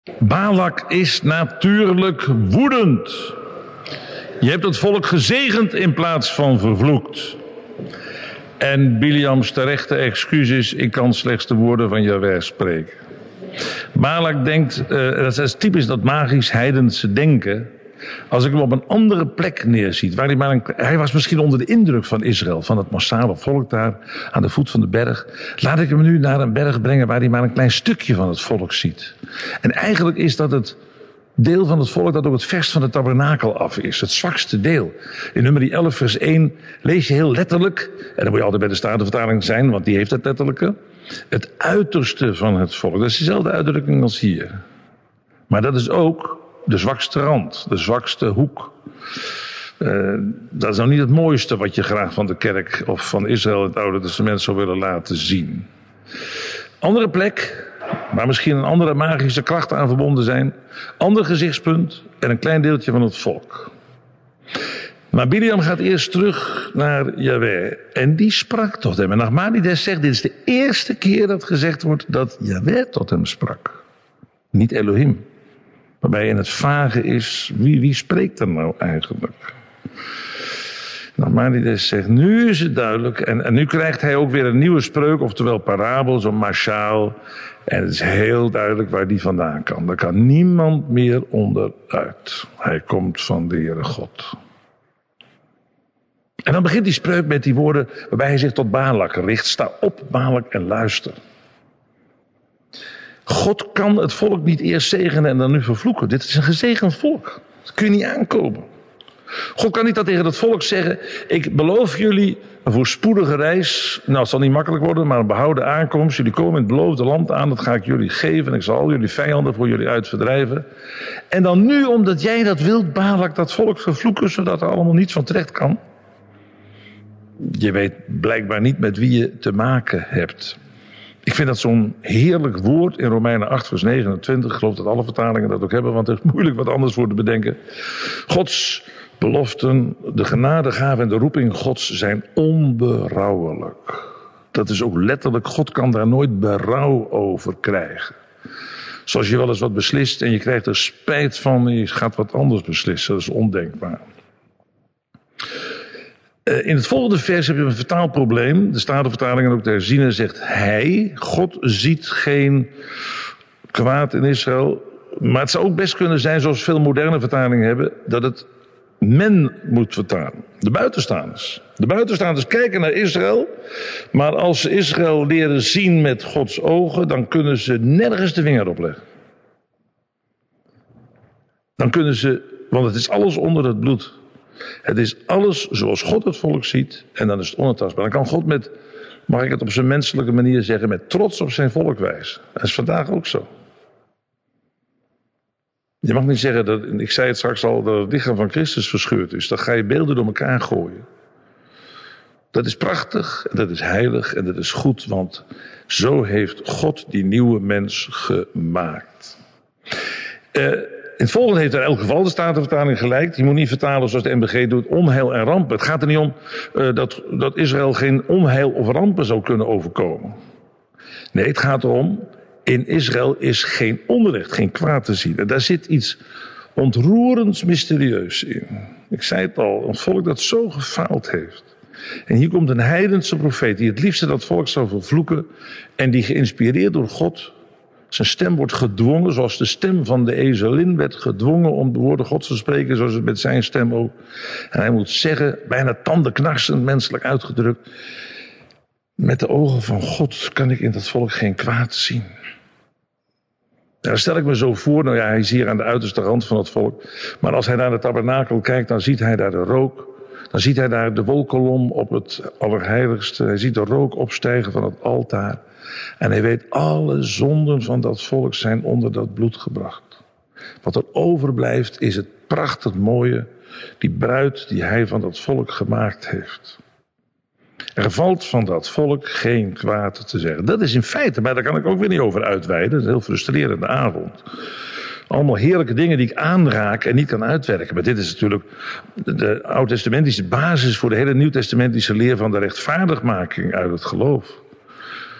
Balak is natuurlijk woedend. Je hebt het volk gezegend in plaats van vervloekt. En Biliams terechte excuus is: ik kan slechts de woorden van Jahweh spreken. Balak denkt, dat is typisch dat magisch heidense denken. Als ik hem op een andere plek neerziet, hij was misschien onder de indruk van Israël, van het massale volk daar aan de voet van de berg. Laat ik hem nu naar een berg brengen waar hij maar een klein stukje van het volk ziet. En eigenlijk is dat het deel van het volk dat ook het verst van de tabernakel af is. Het zwakste deel. In Numeri 11 vers 1 lees je heel letterlijk, en dan moet je altijd bij de Statenvertaling zijn, want die heeft het letterlijke. Het uiterste van het volk. Dat is dezelfde uitdrukking als hier. Maar dat is ook de zwakste rand, de zwakste hoek. Dat is nou niet het mooiste wat je graag van de kerk of van Israël in het Oude Testament zou willen laten zien. Andere plek, waar misschien een andere magische kracht aan verbonden zijn. Ander gezichtspunt en een klein deeltje van het volk. Maar Biliam gaat eerst terug naar Jahweh. En die sprak tot hem. En Nachmanides zegt, dit is de eerste keer dat gezegd wordt dat Jahweh tot hem sprak. Niet Elohim. Waarbij in het vage is, wie spreekt er nou eigenlijk? Nachmanides zegt, nu is het duidelijk. En nu krijgt hij ook weer een nieuwe spreuk, oftewel parabel, zo'n mashaal. En het is heel duidelijk waar die vandaan kan. Daar kan niemand meer onderuit. Hij komt van de Heere God. En dan begint die spreuk met die woorden waarbij hij zich tot Balak richt. Sta op, Balak, en luister. God kan het volk niet eerst zegenen en dan nu vervloeken. Dit is een gezegend volk. Dat kun je niet aankomen. God kan niet dat tegen het volk zeggen: ik beloof jullie een voorspoedige reis. Nou, het zal niet makkelijk worden, maar een behouden aankomst. Jullie komen in het beloofde land aan, dat ga ik jullie geven. En ik zal al jullie vijanden voor jullie uit verdrijven. En dan nu, omdat jij dat wilt, Balak, dat volk vervloeken, zodat er allemaal niets van terecht kan. Je weet blijkbaar niet met wie je te maken hebt. Ik vind dat zo'n heerlijk woord in Romeinen 8 vers 29. Ik geloof dat alle vertalingen dat ook hebben, want het is moeilijk wat anders voor te bedenken. Gods beloften, de genadegave en de roeping Gods zijn onberouwelijk. Dat is ook letterlijk, God kan daar nooit berouw over krijgen. Zoals je wel eens wat beslist en je krijgt er spijt van en je gaat wat anders beslissen. Dat is ondenkbaar. In het volgende vers heb je een vertaalprobleem. De Statenvertaling en ook de herziene zegt hij. God ziet geen kwaad in Israël. Maar het zou ook best kunnen zijn, zoals veel moderne vertalingen hebben, dat het men moet vertalen. De buitenstaanders. De buitenstaanders kijken naar Israël. Maar als ze Israël leren zien met Gods ogen, dan kunnen ze nergens de vinger op leggen. Dan kunnen ze, want het is alles onder het bloed. Het is alles zoals God het volk ziet en dan is het onaantastbaar. Dan kan God met, mag ik het op zijn menselijke manier zeggen, met trots op zijn volk wijzen. Dat is vandaag ook zo. Je mag niet zeggen, dat, ik zei het straks al, dat het lichaam van Christus verscheurd is. Dan ga je beelden door elkaar gooien. Dat is prachtig, en dat is heilig en dat is goed, want zo heeft God die nieuwe mens gemaakt. In het volgende heeft er in elk geval de Statenvertaling gelijk. Je moet niet vertalen zoals de MBG doet, onheil en rampen. Het gaat er niet om dat Israël geen onheil of rampen zou kunnen overkomen. Nee, het gaat erom, in Israël is geen onrecht, geen kwaad te zien. En daar zit iets ontroerends mysterieus in. Ik zei het al, een volk dat zo gefaald heeft. En hier komt een heidense profeet die het liefste dat volk zou vervloeken. En die geïnspireerd door God, zijn stem wordt gedwongen, zoals de stem van de ezelin werd gedwongen om de woorden Gods te spreken, zoals het met zijn stem ook. En hij moet zeggen, bijna tandenknarsend menselijk uitgedrukt, met de ogen van God kan ik in dat volk geen kwaad zien. Daar stel ik me zo voor, nou ja, hij is hier aan de uiterste rand van het volk. Maar als hij naar de tabernakel kijkt, dan ziet hij daar de rook. Dan ziet hij daar de wolkolom op het Allerheiligste. Hij ziet de rook opstijgen van het altaar. En hij weet, alle zonden van dat volk zijn onder dat bloed gebracht. Wat er overblijft is het prachtig mooie, die bruid die hij van dat volk gemaakt heeft. Er valt van dat volk geen kwaad te zeggen. Dat is in feite, maar daar kan ik ook weer niet over uitweiden. Dat is een heel frustrerende avond. Allemaal heerlijke dingen die ik aanraak en niet kan uitwerken. Maar dit is natuurlijk de oud-testamentische basis voor de hele nieuw-testamentische leer van de rechtvaardigmaking uit het geloof.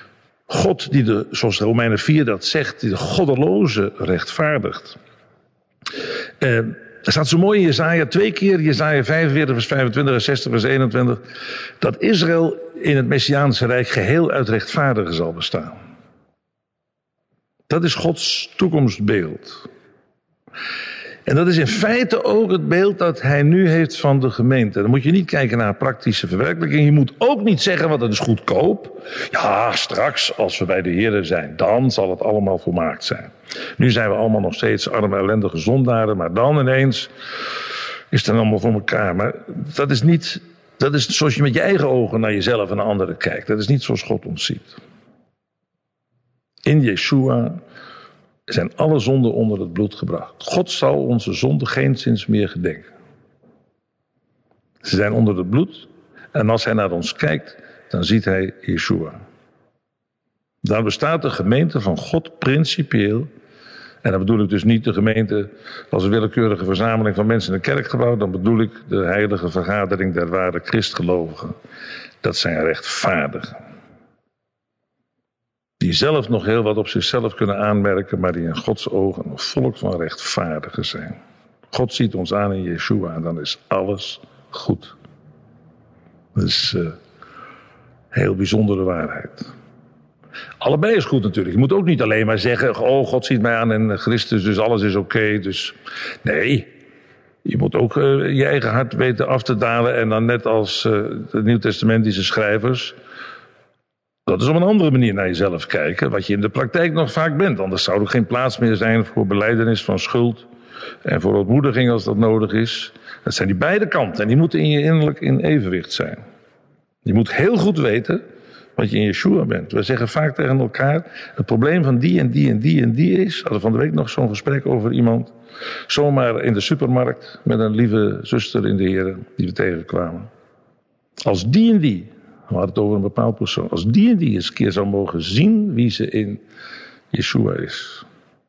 God die zoals Romeinen 4 dat zegt, die de goddeloze rechtvaardigt. Er staat zo mooi in Jesaja 2 keer, Jesaja 45 vers 25 en 60 vers 21, dat Israël in het Messiaanse Rijk geheel uit rechtvaardigen zal bestaan. Dat is Gods toekomstbeeld. En dat is in feite ook het beeld dat hij nu heeft van de gemeente. Dan moet je niet kijken naar praktische verwerkelijking. Je moet ook niet zeggen, want dat is goedkoop. Ja, straks als we bij de Heer zijn, dan zal het allemaal volmaakt zijn. Nu zijn we allemaal nog steeds arme, ellendige zondaren. Maar dan ineens is het dan allemaal voor elkaar. Maar dat is zoals je met je eigen ogen naar jezelf en naar anderen kijkt. Dat is niet zoals God ons ziet. In Yeshua zijn alle zonden onder het bloed gebracht. God zal onze zonden geenszins meer gedenken. Ze zijn onder het bloed. En als hij naar ons kijkt, dan ziet hij Yeshua. Daar bestaat de gemeente van God principieel. En dan bedoel ik dus niet de gemeente als een willekeurige verzameling van mensen in een kerkgebouw. Dan bedoel ik de heilige vergadering der ware Christgelovigen. Dat zijn rechtvaardigen. Die zelf nog heel wat op zichzelf kunnen aanmerken, maar die in Gods ogen een volk van rechtvaardigen zijn. God ziet ons aan in Yeshua en dan is alles goed. Dat is heel bijzondere waarheid. Allebei is goed natuurlijk. Je moet ook niet alleen maar zeggen, oh God ziet mij aan en Christus, dus alles is oké. Dus nee, je moet ook je eigen hart weten af te dalen en dan net als de Nieuwtestamentische schrijvers, dat is op een andere manier naar jezelf kijken, wat je in de praktijk nog vaak bent. Anders zou er geen plaats meer zijn voor belijdenis van schuld en voor ontmoediging als dat nodig is. Dat zijn die beide kanten en die moeten in je innerlijk in evenwicht zijn. Je moet heel goed weten wat je in Yeshua bent. We zeggen vaak tegen elkaar, het probleem van die en die en die en die is. We hadden van de week nog zo'n gesprek over iemand, zomaar in de supermarkt met een lieve zuster in de Heer die we tegenkwamen. Als die en die, we hadden het over een bepaald persoon, als die en die eens een keer zou mogen zien wie ze in Yeshua is.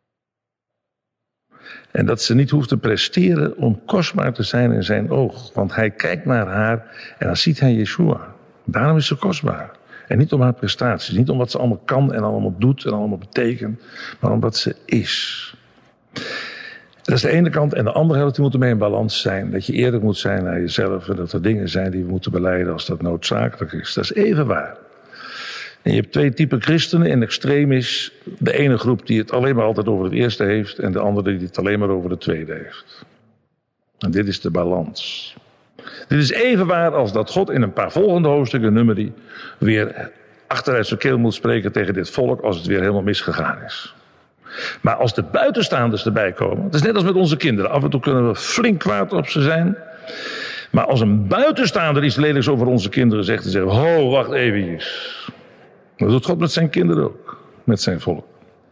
En dat ze niet hoeft te presteren om kostbaar te zijn in zijn oog. Want hij kijkt naar haar en dan ziet hij Yeshua. Daarom is ze kostbaar. En niet om haar prestaties, niet om wat ze allemaal kan en allemaal doet en allemaal betekent, maar om wat ze is. Dat is de ene kant. En de andere helft die moet ermee in balans zijn. Dat je eerlijk moet zijn naar jezelf en dat er dingen zijn die we moeten belijden als dat noodzakelijk is. Dat is even waar. En je hebt twee typen christenen. In extreem is de ene groep die het alleen maar altijd over het eerste heeft en de andere die het alleen maar over het tweede heeft. En dit is de balans. Dit is even waar als dat God in een paar volgende hoofdstukken nummerie weer achteruit zijn keel moet spreken tegen dit volk als het weer helemaal misgegaan is. Maar als de buitenstaanders erbij komen, het is net als met onze kinderen, af en toe kunnen we flink kwaad op ze zijn. Maar als een buitenstaander iets lelijks over onze kinderen zegt, dan zeggen we, ho, wacht eventjes. Dat doet God met zijn kinderen ook, met zijn volk.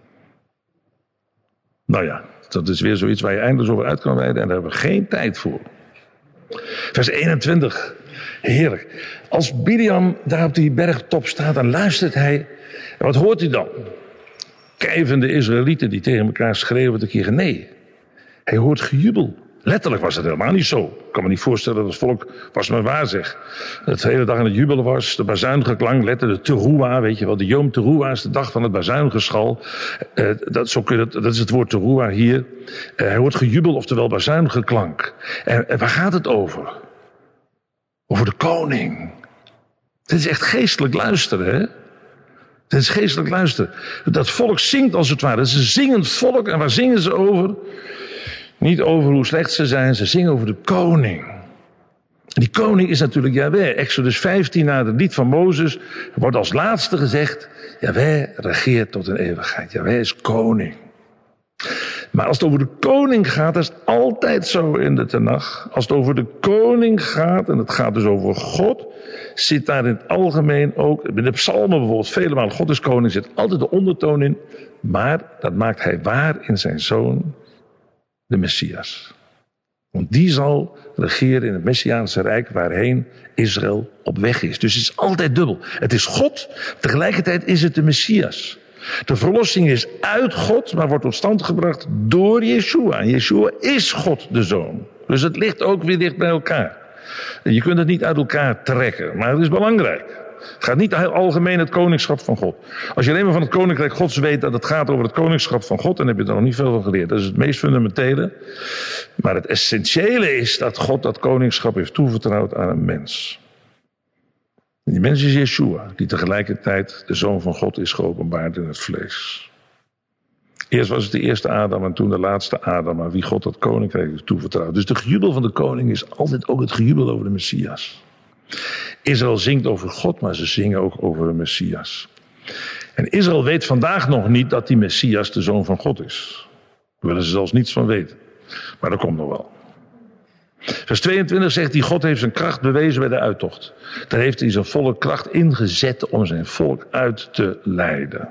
Nou ja, dat is weer zoiets waar je eindeloos over uit kan wijden en daar hebben we geen tijd voor. Vers 21, heerlijk. Als Biliam daar op die bergtop staat, dan luistert hij. En wat hoort hij dan? Kijvende Israëlieten die tegen elkaar schreeuwen te keren. Nee, hij hoort gejubel. Letterlijk was het helemaal niet zo. Ik kan me niet voorstellen dat het volk was maar waar zeg. Het hele dag aan het jubelen was, de bazuingeklank, letterlijk de teruah, weet je wel. De Yom Teruah is de dag van het bazuingeschal. Dat is het woord teruah hier. Hij hoort gejubel, oftewel bazuingeklank. En waar gaat het over? Over de koning. Dit is echt geestelijk luisteren, hè? Dit is geestelijk luisteren. Dat volk zingt als het ware. Het is een zingend volk. En waar zingen ze over? Niet over hoe slecht ze zijn. Ze zingen over de koning. En die koning is natuurlijk Jahweh. Exodus 15 na het lied van Mozes wordt als laatste gezegd. Jahweh regeert tot in eeuwigheid. Jahweh is koning. Maar als het over de koning gaat, dat is altijd zo in de Tenach. Als het over de koning gaat, en het gaat dus over God, zit daar in het algemeen ook, in de psalmen bijvoorbeeld, vele malen God is koning, zit altijd de ondertoon in. Maar dat maakt hij waar in zijn zoon, de Messias. Want die zal regeren in het Messiaanse Rijk waarheen Israël op weg is. Dus het is altijd dubbel. Het is God, tegelijkertijd is het de Messias. De verlossing is uit God, maar wordt tot stand gebracht door Yeshua. En Yeshua is God de Zoon. Dus het ligt ook weer dicht bij elkaar. Je kunt het niet uit elkaar trekken, maar het is belangrijk. Het gaat niet heel algemeen het koningschap van God. Als je alleen maar van het koninkrijk Gods weet dat het gaat over het koningschap van God, dan heb je er nog niet veel van geleerd. Dat is het meest fundamentele. Maar het essentiële is dat God dat koningschap heeft toevertrouwd aan een mens. En die mens is Yeshua, die tegelijkertijd de Zoon van God is geopenbaard in het vlees. Eerst was het de eerste Adam en toen de laatste Adam, aan wie God dat koninkrijk heeft toevertrouwd. Dus de gejubel van de koning is altijd ook het gejubel over de Messias. Israël zingt over God, maar ze zingen ook over de Messias. En Israël weet vandaag nog niet dat die Messias de Zoon van God is. Daar willen ze zelfs niets van weten. Maar dat komt nog wel. Vers 22 zegt hij, God heeft zijn kracht bewezen bij de uittocht. Daar heeft hij zijn volle kracht ingezet om zijn volk uit te leiden.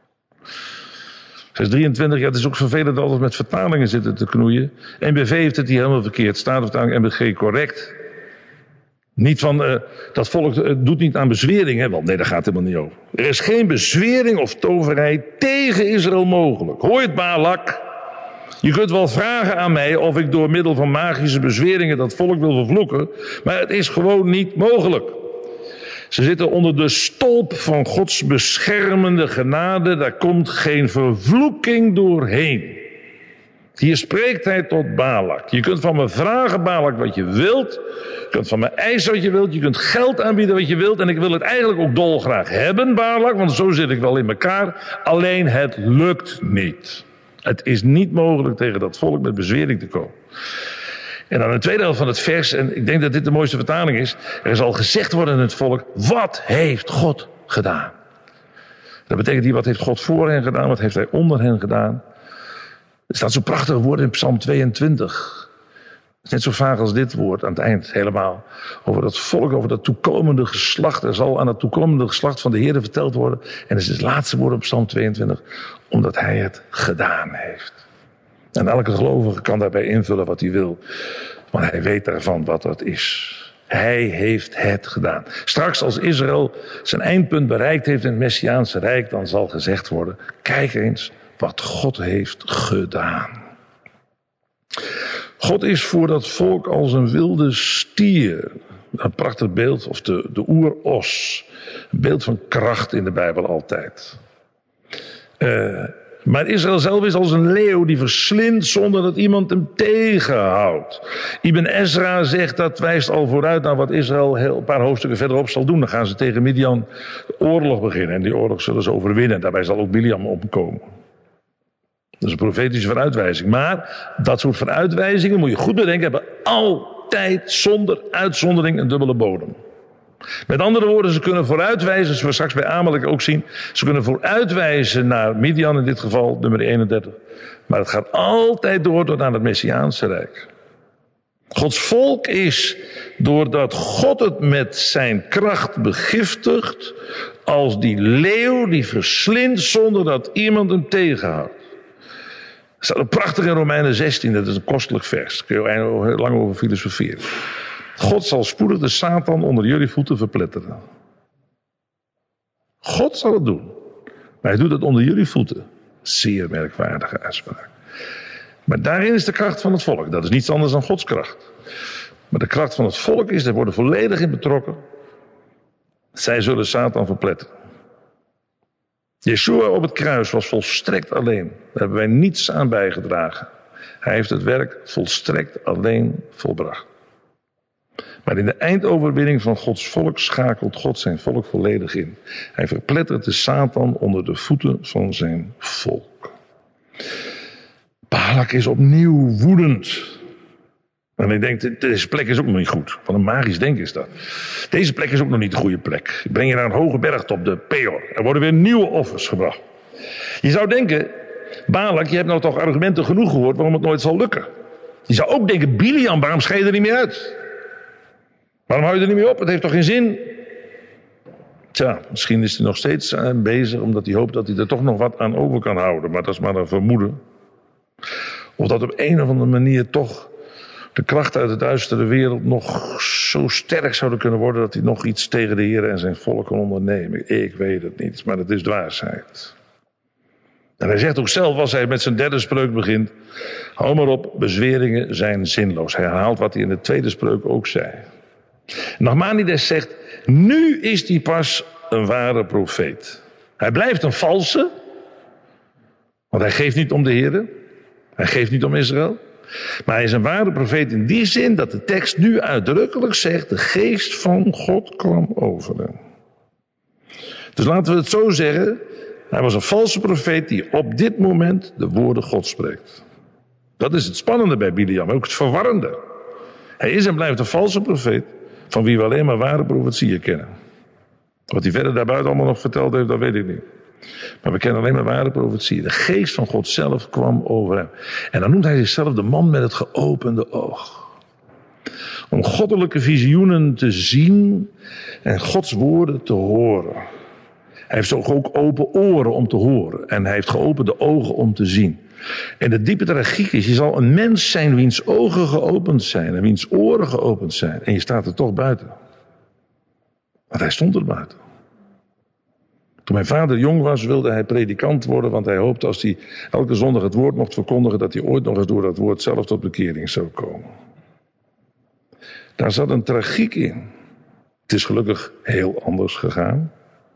Vers 23, ja, het is ook vervelend dat altijd met vertalingen zitten te knoeien. NBV heeft het hier helemaal verkeerd. Statenvertaling NBG correct. Niet van, dat volk doet niet aan bezwering, hè? Want nee, daar gaat het helemaal niet over. Er is geen bezwering of toverij tegen Israël mogelijk. Hoor je het, Balak? Je kunt wel vragen aan mij of ik door middel van magische bezweringen dat volk wil vervloeken. Maar het is gewoon niet mogelijk. Ze zitten onder de stolp van Gods beschermende genade. Daar komt geen vervloeking doorheen. Hier spreekt hij tot Balak. Je kunt van me vragen, Balak, wat je wilt. Je kunt van me eisen wat je wilt. Je kunt geld aanbieden wat je wilt. En ik wil het eigenlijk ook dolgraag hebben, Balak. Want zo zit ik wel in elkaar. Alleen het lukt niet. Het is niet mogelijk tegen dat volk met bezwering te komen. En dan de tweede helft van het vers, en ik denk dat dit de mooiste vertaling is. Er zal gezegd worden in het volk, wat heeft God gedaan? Dat betekent hier, wat heeft God voor hen gedaan? Wat heeft hij onder hen gedaan? Er staat zo'n prachtig woord in Psalm 22. Het is net zo vaag als dit woord aan het eind helemaal. Over dat volk, over dat toekomende geslacht. Er zal aan het toekomende geslacht van de Heer verteld worden. En dat is het laatste woord op Psalm 22. Omdat hij het gedaan heeft. En elke gelovige kan daarbij invullen wat hij wil. Want hij weet daarvan wat dat is. Hij heeft het gedaan. Straks als Israël zijn eindpunt bereikt heeft in het Messiaanse Rijk, dan zal gezegd worden, kijk eens wat God heeft gedaan. God is voor dat volk als een wilde stier. Een prachtig beeld, of de oeros. Een beeld van kracht in de Bijbel altijd. Maar Israël zelf is als een leeuw die verslindt zonder dat iemand hem tegenhoudt. Ibn Ezra zegt, dat wijst al vooruit naar wat Israël een paar hoofdstukken verderop zal doen. Dan gaan ze tegen Midian oorlog beginnen en die oorlog zullen ze overwinnen. Daarbij zal ook Biliam opkomen. Dat is een profetische vooruitwijzing. Maar dat soort vooruitwijzingen, moet je goed bedenken, hebben altijd zonder uitzondering een dubbele bodem. Met andere woorden, ze kunnen vooruitwijzen, zoals we straks bij Amalek ook zien. Ze kunnen vooruitwijzen naar Midian in dit geval, nummer 31. Maar het gaat altijd door tot aan het Messiaanse Rijk. Gods volk is, doordat God het met zijn kracht begiftigt, als die leeuw die verslindt zonder dat iemand hem tegenhoudt. Er staat een prachtig in Romeinen 16, dat is een kostelijk vers. Daar kun je heel lang over filosoferen. God zal spoedig de Satan onder jullie voeten verpletteren. God zal het doen. Maar hij doet het onder jullie voeten. Zeer merkwaardige uitspraak. Maar daarin is de kracht van het volk. Dat is niets anders dan Gods kracht. Maar de kracht van het volk is, daar worden volledig in betrokken. Zij zullen Satan verpletteren. Yeshua op het kruis was volstrekt alleen. Daar hebben wij niets aan bijgedragen. Hij heeft het werk volstrekt alleen volbracht. Maar in de eindoverwinning van Gods volk schakelt God zijn volk volledig in. Hij verplettert de Satan onder de voeten van zijn volk. Balak is opnieuw woedend. En ik denk, deze plek is ook nog niet goed. Van een magisch denken is dat. Deze plek is ook nog niet de goede plek. Ik breng je naar een hoge bergtop, de Peor. Er worden weer nieuwe offers gebracht. Je zou denken, Balak, je hebt nou toch argumenten genoeg gehoord waarom het nooit zal lukken. Je zou ook denken, Biliam, waarom schei je er niet meer uit? Waarom hou je er niet meer op? Het heeft toch geen zin? Tja, misschien is hij nog steeds bezig omdat hij hoopt dat hij er toch nog wat aan over kan houden. Maar dat is maar een vermoeden. Of dat op een of andere manier toch de krachten uit de duistere wereld nog zo sterk zouden kunnen worden dat hij nog iets tegen de Heer en zijn volk kan ondernemen. Ik weet het niet, maar het is dwaasheid. En hij zegt ook zelf, als hij met zijn derde spreuk begint, hou maar op, bezweringen zijn zinloos. Hij herhaalt wat hij in de tweede spreuk ook zei. Nachmanides zegt, Nu is hij pas een ware profeet. Hij blijft een valse, want hij geeft niet om de Heere. Hij geeft niet om Israël. Maar hij is een ware profeet in die zin dat de tekst nu uitdrukkelijk zegt: de geest van God kwam over hem. Dus laten we het zo zeggen. Hij was een valse profeet die op dit moment de woorden God spreekt. Dat is het spannende bij Biliam, ook het verwarrende. Hij is en blijft een valse profeet, van wie we alleen maar ware profetieën kennen. Wat hij verder daarbuiten allemaal nog verteld heeft, dat weet ik niet. Maar we kennen alleen maar ware profetieën. De geest van God zelf kwam over hem. En dan noemt hij zichzelf de man met het geopende oog. Om goddelijke visioenen te zien en Gods woorden te horen. Hij heeft ook open oren om te horen. En hij heeft geopende ogen om te zien. En de diepe tragiek is, je zal een mens zijn wiens ogen geopend zijn en wiens oren geopend zijn. En je staat er toch buiten. Want hij stond er buiten. Toen mijn vader jong was, wilde hij predikant worden, want hij hoopte als hij elke zondag het woord mocht verkondigen, dat hij ooit nog eens door dat woord zelf tot bekering zou komen. Daar zat een tragiek in. Het is gelukkig heel anders gegaan.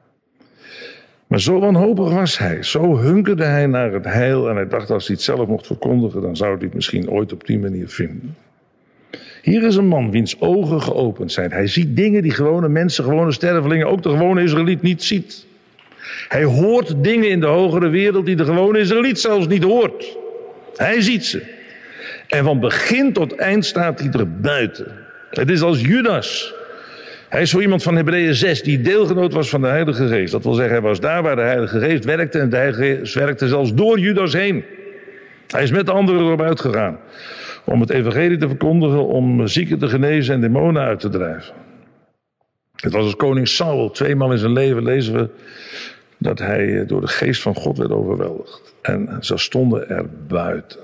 Maar zo wanhopig was hij, zo hunkerde hij naar het heil en hij dacht als hij het zelf mocht verkondigen, dan zou hij het misschien ooit op die manier vinden. Hier is een man wiens ogen geopend zijn. Hij ziet dingen die gewone mensen, gewone stervelingen, ook de gewone Israëliet niet ziet. Hij hoort dingen in de hogere wereld die de gewone Israëliet zelfs niet hoort. Hij ziet ze. En van begin tot eind staat hij er buiten. Het is als Judas. Hij is zo iemand van Hebreeën 6 die deelgenoot was van de Heilige Geest. Dat wil zeggen, hij was daar waar de Heilige Geest werkte en de Heilige Geest werkte zelfs door Judas heen. Hij is met de anderen erop uitgegaan om het evangelie te verkondigen, om zieken te genezen en demonen uit te drijven. Het was als koning Saul, 2 maal in zijn leven lezen we dat hij door de geest van God werd overweldigd. En ze stonden er buiten.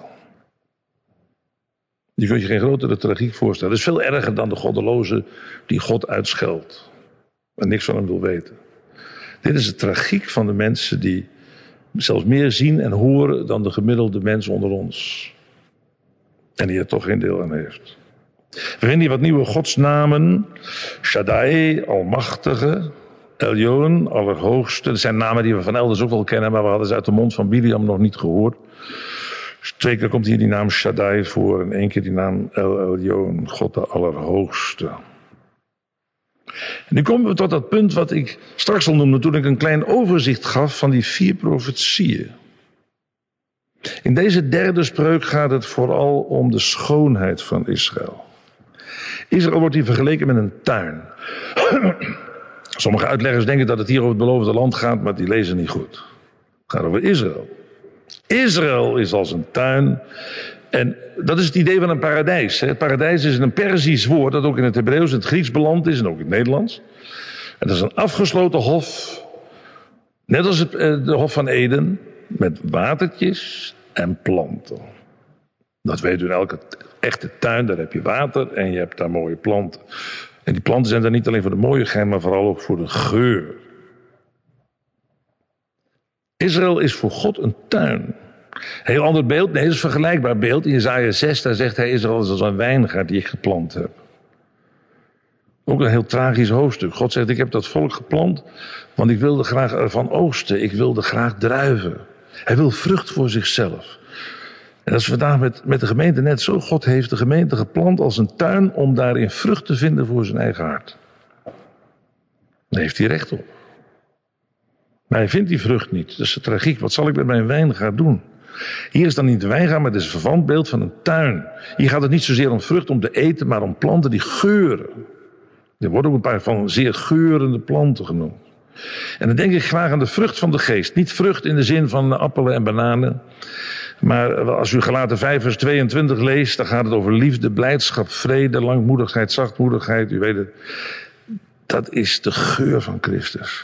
Je kunt je geen grotere tragiek voorstellen. Het is veel erger dan de goddeloze die God uitscheldt en niks van hem wil weten. Dit is de tragiek van de mensen die zelfs meer zien en horen dan de gemiddelde mens onder ons. En die er toch geen deel aan heeft. We vinden hier wat nieuwe godsnamen. Shaddai, Almachtige. Elyon, Allerhoogste. Dat zijn namen die we van elders ook wel kennen, maar we hadden ze uit de mond van Biliam nog niet gehoord. 2 keer komt hier die naam Shaddai voor en 1 keer die naam Elyon, God de Allerhoogste. En nu komen we tot dat punt wat ik straks al noemde toen ik een klein overzicht gaf van die 4 profetieën. In deze 3e spreuk gaat het vooral om de schoonheid van Israël. Israël wordt hier vergeleken met een tuin. Sommige uitleggers denken dat het hier over het beloofde land gaat, maar die lezen niet goed. Het gaat over Israël. Israël is als een tuin. En dat is het idee van een paradijs. Het paradijs is een Perzisch woord dat ook in het Hebreeuws en het Grieks beland is en ook in het Nederlands. En dat is een afgesloten hof. Net als de hof van Eden. Met watertjes en planten. Dat weet u in elke echte tuin. Daar heb je water en je hebt daar mooie planten. En die planten zijn daar niet alleen voor de mooiigheid, maar vooral ook voor de geur. Israël is voor God een tuin. Heel ander beeld, nee, dat is een vergelijkbaar beeld. In Jesaja 6, daar zegt hij, Israël is als een wijngaard die ik geplant heb. Ook een heel tragisch hoofdstuk. God zegt, ik heb dat volk geplant, want ik wilde graag ervan oogsten. Ik wilde graag druiven. Hij wil vrucht voor zichzelf. En dat is vandaag met de gemeente net zo. God heeft de gemeente geplant als een tuin om daarin vrucht te vinden voor zijn eigen hart. Daar heeft hij recht op. Maar hij vindt die vrucht niet. Dat is de tragiek. Wat zal ik met mijn wijngaard doen? Hier is dan niet de wijngaard, maar het is een verwant beeld van een tuin. Hier gaat het niet zozeer om vrucht om te eten, maar om planten die geuren. Er worden ook een paar van zeer geurende planten genoemd. En dan denk ik graag aan de vrucht van de geest. Niet vrucht in de zin van appelen en bananen. Maar als u Galaten 5 vers 22 leest, dan gaat het over liefde, blijdschap, vrede, langmoedigheid, zachtmoedigheid. U weet het. Dat is de geur van Christus.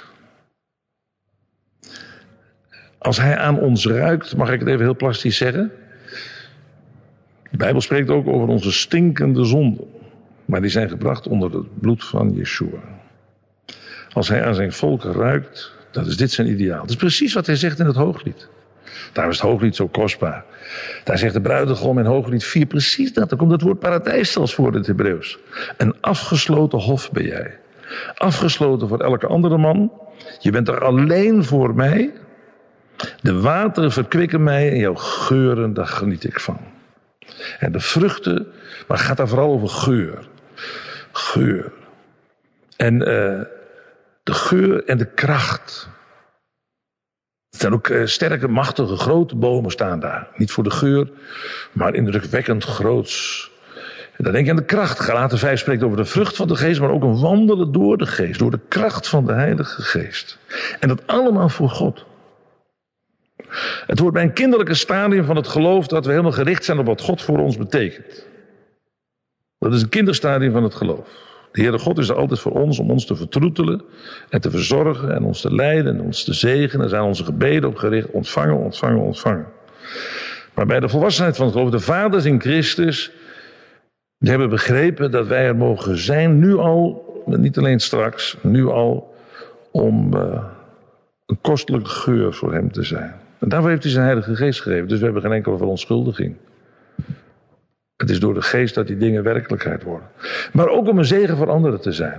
Als hij aan ons ruikt, mag ik het even heel plastisch zeggen. De Bijbel spreekt ook over onze stinkende zonden. Maar die zijn gebracht onder het bloed van Yeshua. Als hij aan zijn volk ruikt, dat is dit zijn ideaal. Dat is precies wat hij zegt in het Hooglied. Daarom is het Hooglied zo kostbaar. Daar zegt de bruidegom in Hooglied 4 precies dat. Er komt het woord paradijs zelfs voor in het Hebreeuws. Een afgesloten hof ben jij. Afgesloten voor elke andere man. Je bent er alleen voor mij. De wateren verkwikken mij en jouw geuren, daar geniet ik van. En de vruchten, maar het gaat daar vooral over geur. Geur. En de geur en de kracht. Het zijn ook sterke, machtige, grote bomen staan daar. Niet voor de geur, maar indrukwekkend groots. En dan denk je aan de kracht. Galaten 5 spreekt over de vrucht van de geest, maar ook een wandelen door de geest. Door de kracht van de Heilige Geest. En dat allemaal voor God. Het hoort bij een kinderlijke stadium van het geloof dat we helemaal gericht zijn op wat God voor ons betekent. Dat is een kinderstadium van het geloof. De Heere God is er altijd voor ons om ons te vertroetelen en te verzorgen en ons te leiden en ons te zegenen. Er zijn onze gebeden op gericht, ontvangen, ontvangen, ontvangen. Maar bij de volwassenheid van het geloof, de vaders in Christus, die hebben begrepen dat wij er mogen zijn, nu al, niet alleen straks, nu al, om een kostelijke geur voor hem te zijn. En daarvoor heeft hij zijn Heilige Geest gegeven, dus we hebben geen enkele verontschuldiging. Het is door de geest dat die dingen werkelijkheid worden. Maar ook om een zegen voor anderen te zijn.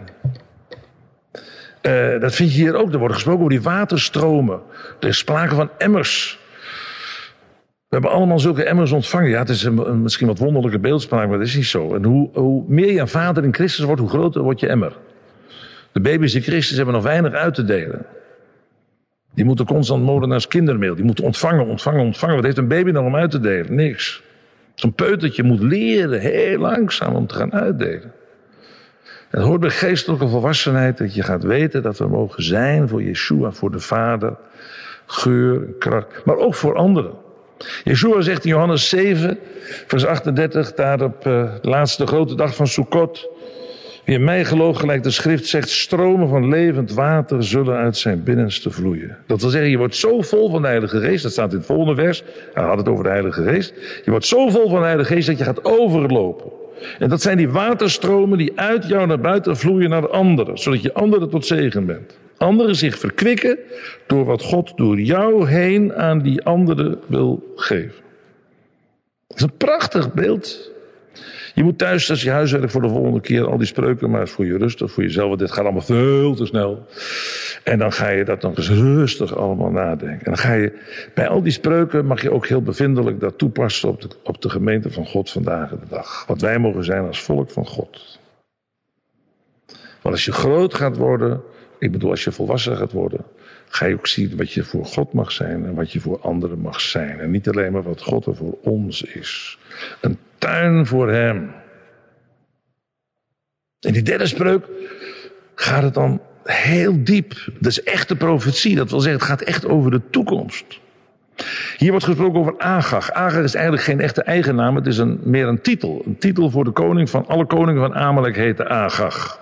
Dat vind je hier ook. Er wordt gesproken over die waterstromen. Er is sprake van emmers. We hebben allemaal zulke emmers ontvangen. Ja, het is een misschien wat wonderlijke beeldspraak, maar dat is niet zo. En hoe meer je een vader in Christus wordt, hoe groter wordt je emmer. De baby's in Christus hebben nog weinig uit te delen. Die moeten constant molenaars kindermeel. Die moeten ontvangen, ontvangen, ontvangen. Wat heeft een baby nou om uit te delen? Niks. Zo'n peutertje moet leren, heel langzaam, om te gaan uitdelen. En het hoort bij geestelijke volwassenheid dat je gaat weten dat we mogen zijn voor Yeshua, voor de Vader. Geur en kracht, maar ook voor anderen. Yeshua zegt in Johannes 7, vers 38, daar op de laatste grote dag van Sukkot. Wie in mij gelooft, gelijk de schrift zegt, stromen van levend water zullen uit zijn binnenste vloeien. Dat wil zeggen, je wordt zo vol van de Heilige Geest, dat staat in het volgende vers, hij had het over de Heilige Geest. Je wordt zo vol van de Heilige Geest dat je gaat overlopen. En dat zijn die waterstromen die uit jou naar buiten vloeien naar de anderen, zodat je anderen tot zegen bent. Anderen zich verkwikken door wat God door jou heen aan die anderen wil geven. Dat is een prachtig beeld. Je moet thuis, als je huiswerk voor de volgende keer, al die spreuken maar eens voor je rustig, voor jezelf, want dit gaat allemaal veel te snel. En dan ga je dat nog eens rustig allemaal nadenken. En dan ga je, bij al die spreuken mag je ook heel bevindelijk dat toepassen op de gemeente van God vandaag de dag. Wat wij mogen zijn als volk van God. Want als je groot gaat worden, ik bedoel als je volwassen gaat worden, ga je ook zien wat je voor God mag zijn en wat je voor anderen mag zijn. En niet alleen maar wat God er voor ons is. Een tuin voor hem. In die derde spreuk gaat het dan heel diep. Dat is echte profetie. Dat wil zeggen, het gaat echt over de toekomst. Hier wordt gesproken over Agag. Agag is eigenlijk geen echte eigennaam. Het is meer een titel. Een titel voor de koning van alle koningen van Amalek heette Agag.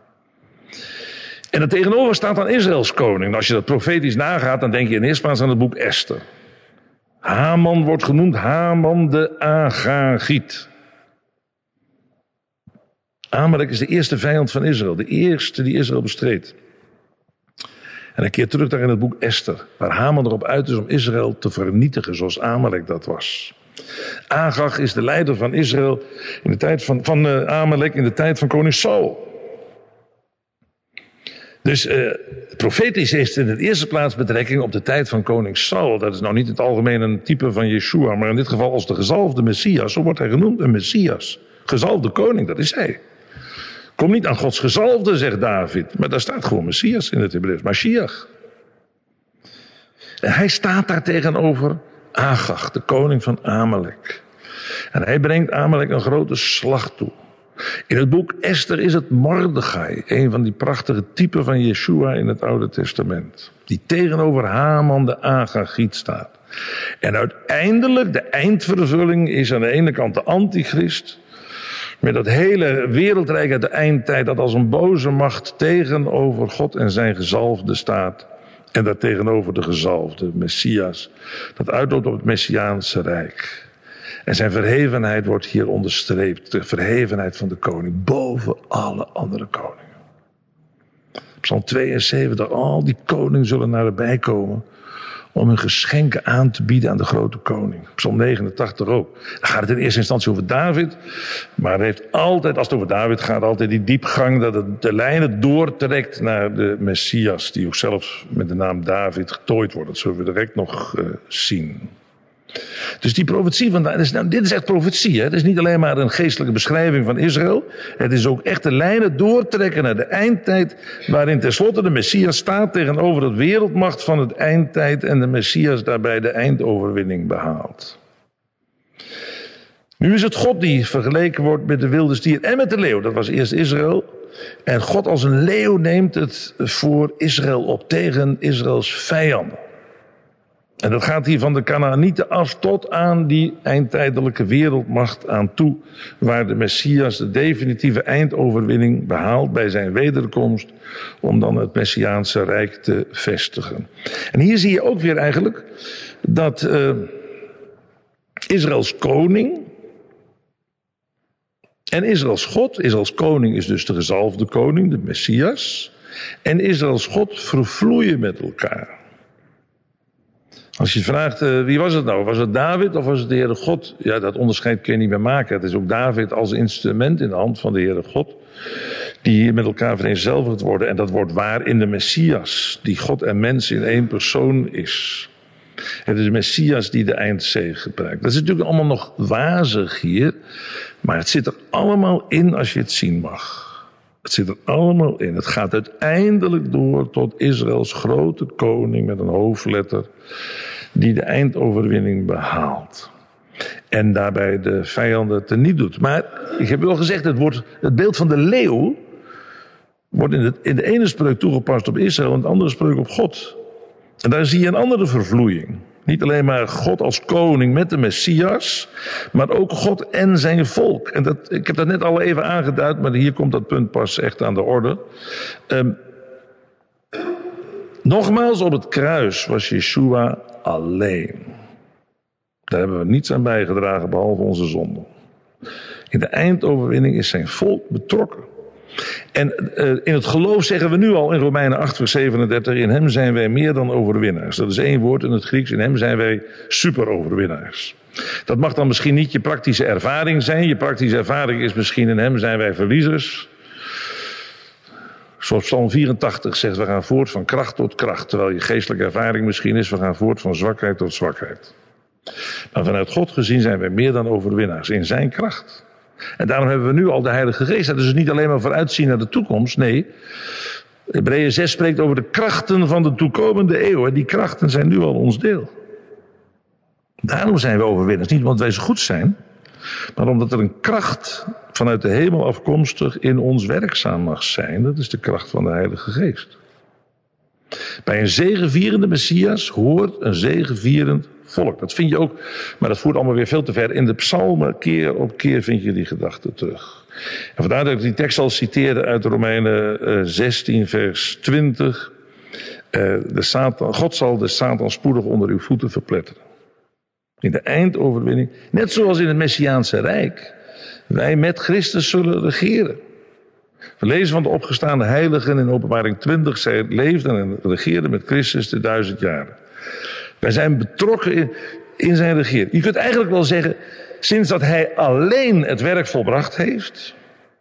En er tegenover staat dan Israëls koning. En als je dat profetisch nagaat, dan denk je in eerste plaats aan het boek Esther. Haman wordt genoemd Haman de Agagiet. Amalek is de eerste vijand van Israël. De eerste die Israël bestreed. En een keer terug daar in het boek Esther. Waar Haman erop uit is om Israël te vernietigen zoals Amalek dat was. Agag is de leider van Israël in de tijd van Amalek in de tijd van koning Saul. Dus profetisch heeft in de eerste plaats betrekking op de tijd van koning Saul. Dat is nou niet in het algemeen een type van Yeshua, maar in dit geval als de gezalfde Messias. Zo wordt hij genoemd, een Messias. Gezalfde koning, dat is hij. Kom niet aan Gods gezalfde, zegt David. Maar daar staat gewoon Messias in het Hebreeuws. Mashiach. En hij staat daar tegenover Agag, de koning van Amalek. En hij brengt Amalek een grote slag toe. In het boek Esther is het Mordechai, een van die prachtige typen van Yeshua in het Oude Testament. Die tegenover Haman de Agagiet staat. En uiteindelijk, de eindvervulling is aan de ene kant de antichrist. Met dat hele wereldrijk uit de eindtijd dat als een boze macht tegenover God en zijn gezalfde staat. En daar tegenover de gezalfde Messias. Dat uitloopt op het Messiaanse Rijk. En zijn verhevenheid wordt hier onderstreept. De verhevenheid van de koning boven alle andere koningen. Psalm 72, al die koningen zullen naderbij komen om hun geschenken aan te bieden aan de grote koning. Psalm 89 ook. Dan gaat het in eerste instantie over David. Maar het heeft altijd, als het over David gaat, altijd die diepgang dat het de lijnen doortrekt naar de Messias. Die ook zelfs met de naam David getooid wordt. Dat zullen we direct nog zien. Dus die profetie van dit is echt profetie. Hè? Het is niet alleen maar een geestelijke beschrijving van Israël. Het is ook echt de lijnen doortrekken naar de eindtijd. Waarin tenslotte de Messias staat tegenover de wereldmacht van het eindtijd. En de Messias daarbij de eindoverwinning behaalt. Nu is het God die vergeleken wordt met de wilde stier en met de leeuw. Dat was eerst Israël. En God als een leeuw neemt het voor Israël op tegen Israëls vijanden. En dat gaat hier van de Kanaanieten af tot aan die eindtijdelijke wereldmacht aan toe. Waar de Messias de definitieve eindoverwinning behaalt bij zijn wederkomst. Om dan het Messiaanse Rijk te vestigen. En hier zie je ook weer eigenlijk dat Israëls koning en Israëls God. Israëls koning is dus de gezalfde koning, de Messias. En Israëls God vervloeien met elkaar. Als je vraagt, wie was het nou? Was het David of was het de Heere God? Ja, dat onderscheid kun je niet meer maken. Het is ook David als instrument in de hand van de Heere God. Die met elkaar vereenzelvigd worden. En dat wordt waar in de Messias. Die God en mens in één persoon is. Het is de Messias die de eindzege gebruikt. Dat is natuurlijk allemaal nog wazig hier. Maar het zit er allemaal in als je het zien mag. Het zit er allemaal in. Het gaat uiteindelijk door tot Israëls grote koning met een hoofdletter. Die de eindoverwinning behaalt. En daarbij de vijanden teniet doet. Maar ik heb u al gezegd, het beeld van de leeuw wordt in de ene spreuk toegepast op Israël en in de andere spreuk op God. En daar zie je een andere vervloeiing. Niet alleen maar God als koning met de Messias, maar ook God en zijn volk. En ik heb dat net al even aangeduid, maar hier komt dat punt pas echt aan de orde. Nogmaals, op het kruis was Yeshua alleen. Daar hebben we niets aan bijgedragen, behalve onze zonde. In de eindoverwinning is zijn volk betrokken. En in het geloof zeggen we nu al in Romeinen 8 vers 37... in hem zijn wij meer dan overwinnaars. Dat is één woord in het Grieks. In hem zijn wij superoverwinnaars. Dat mag dan misschien niet je praktische ervaring zijn. Je praktische ervaring is misschien in hem zijn wij verliezers. Zoals Psalm 84 zegt, we gaan voort van kracht tot kracht. Terwijl je geestelijke ervaring misschien is, we gaan voort van zwakheid tot zwakheid. Maar vanuit God gezien zijn wij meer dan overwinnaars in zijn kracht. En daarom hebben we nu al de Heilige Geest. Dat is dus niet alleen maar vooruitzien naar de toekomst. Nee, Hebreeën 6 spreekt over de krachten van de toekomende eeuw. En die krachten zijn nu al ons deel. Daarom zijn we overwinnaars. Niet omdat wij zo goed zijn, maar omdat er een kracht vanuit de hemel afkomstig in ons werkzaam mag zijn. Dat is de kracht van de Heilige Geest. Bij een zegevierende Messias hoort een zegevierend volk. Dat vind je ook, maar dat voert allemaal weer veel te ver. In de psalmen, keer op keer vind je die gedachte terug. En vandaar dat ik die tekst al citeerde uit Romeinen 16 vers 20. God zal de Satan spoedig onder uw voeten verpletteren. In de eindoverwinning, net zoals in het Messiaanse Rijk, wij met Christus zullen regeren. We lezen van de opgestaande heiligen in Openbaring 20. Zij leefden en regeerden met Christus de 1000 jaren. Wij zijn betrokken in zijn regering. Je kunt eigenlijk wel zeggen, sinds dat hij alleen het werk volbracht heeft,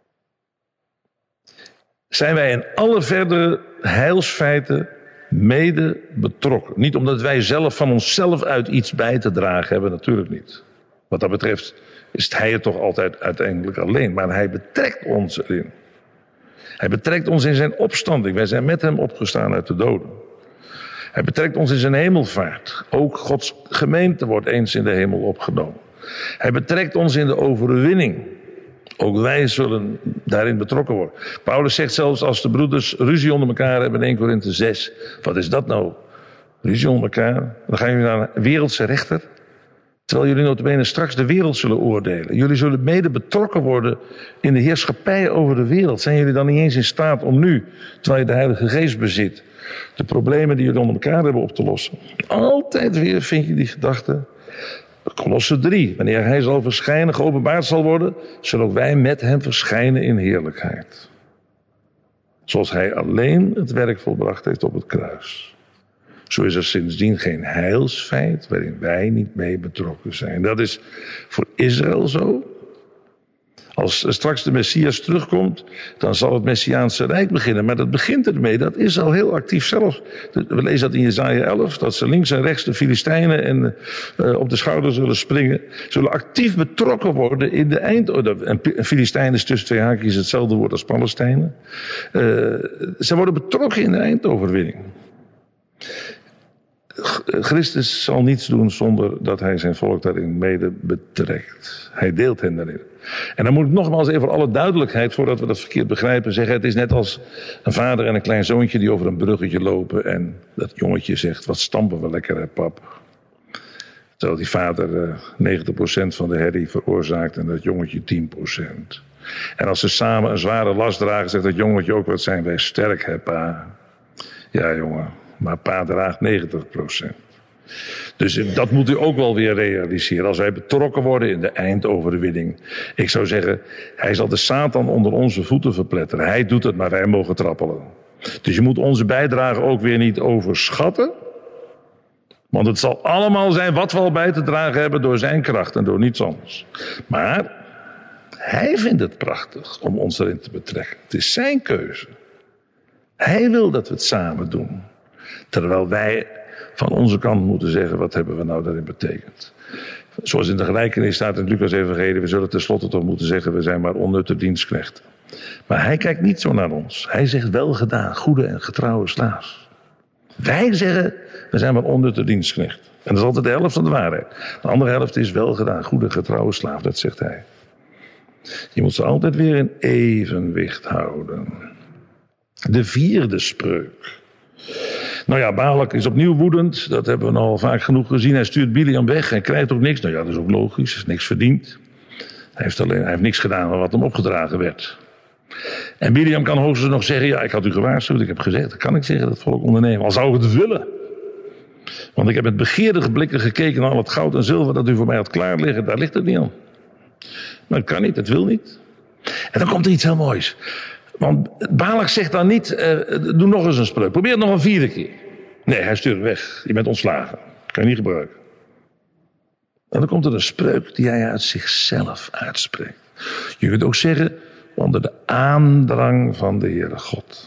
zijn wij in alle verdere heilsfeiten mede betrokken. Niet omdat wij zelf van onszelf uit iets bij te dragen hebben, natuurlijk niet. Wat dat betreft is hij het toch altijd uiteindelijk alleen. Maar hij betrekt ons erin. Hij betrekt ons in zijn opstanding. Wij zijn met hem opgestaan uit de doden. Hij betrekt ons in zijn hemelvaart. Ook Gods gemeente wordt eens in de hemel opgenomen. Hij betrekt ons in de overwinning. Ook wij zullen daarin betrokken worden. Paulus zegt zelfs als de broeders ruzie onder elkaar hebben in 1 Korinthe 6. Wat is dat nou? Ruzie onder elkaar. Dan gaan jullie naar een wereldse rechter. Terwijl jullie notabene straks de wereld zullen oordelen. Jullie zullen mede betrokken worden in de heerschappij over de wereld. Zijn jullie dan niet eens in staat om nu, terwijl je de Heilige Geest bezit, de problemen die jullie onder elkaar hebben op te lossen? Altijd weer vind je die gedachte. Kolosse 3. Wanneer hij zal verschijnen, geopenbaard zal worden, zullen ook wij met hem verschijnen in heerlijkheid. Zoals hij alleen het werk volbracht heeft op het kruis. Zo is er sindsdien geen heilsfeit waarin wij niet mee betrokken zijn. Dat is voor Israël zo. Als straks de Messias terugkomt, dan zal het Messiaanse Rijk beginnen. Maar dat begint ermee dat Israël heel actief zelf. We lezen dat in Jesaja 11, dat ze links en rechts de Filistijnen op de schouder zullen springen. Zullen actief betrokken worden in de en Filistijnen is tussen twee haakjes hetzelfde woord als Palestijnen. Ze worden betrokken in de eindoverwinning. Christus zal niets doen zonder dat hij zijn volk daarin mede betrekt. Hij deelt hen daarin. En dan moet ik nogmaals even voor alle duidelijkheid, voordat we dat verkeerd begrijpen, zeggen: het is net als een vader en een klein zoontje die over een bruggetje lopen en dat jongetje zegt: wat stampen we lekker, hè, pap? Terwijl die vader 90% van de herrie veroorzaakt en dat jongetje 10%. En als ze samen een zware last dragen, zegt dat jongetje ook: wat zijn wij sterk, hè, pa? Ja, jongen, maar pa draagt 90%. Dus dat moet u ook wel weer realiseren. Als wij betrokken worden in de eindoverwinning. Ik zou zeggen, hij zal de Satan onder onze voeten verpletteren. Hij doet het, maar wij mogen trappelen. Dus je moet onze bijdrage ook weer niet overschatten. Want het zal allemaal zijn wat we al bij te dragen hebben door zijn kracht en door niets anders. Maar hij vindt het prachtig om ons erin te betrekken. Het is zijn keuze. Hij wil dat we het samen doen. Terwijl wij van onze kant moeten zeggen: wat hebben we nou daarin betekend? Zoals in de gelijkenis staat in het Lucas-evangelie: we zullen tenslotte toch moeten zeggen: we zijn maar onnutte dienstknechten. Maar hij kijkt niet zo naar ons. Hij zegt: wel gedaan, goede en getrouwe slaaf. Wij zeggen: we zijn maar onnutte dienstknecht. En dat is altijd de helft van de waarheid. De andere helft is: wel gedaan, goede en getrouwe slaaf. Dat zegt hij. Je moet ze altijd weer in evenwicht houden. De vierde spreuk. Nou ja, Balak is opnieuw woedend. Dat hebben we al vaak genoeg gezien. Hij stuurt Biliam weg. Hij krijgt ook niks. Nou ja, dat is ook logisch. Hij heeft niks verdiend. Hij heeft niks gedaan van wat hem opgedragen werd. En Biliam kan hoogstens nog zeggen: ja, ik had u gewaarschuwd. Ik heb gezegd, dat kan ik zeggen, dat volk ondernemen. Al zou ik het willen. Want ik heb met begeerige blikken gekeken naar al het goud en zilver dat u voor mij had klaar liggen. Daar ligt het niet aan. Maar het kan niet, het wil niet. En dan komt er iets heel moois. Want Balak zegt dan niet: doe nog eens een spreuk. Probeer het nog een vierde keer. Nee, hij stuurt weg. Je bent ontslagen. Kan je niet gebruiken. En dan komt er een spreuk die hij uit zichzelf uitspreekt. Je kunt ook zeggen: onder de aandrang van de Heere God.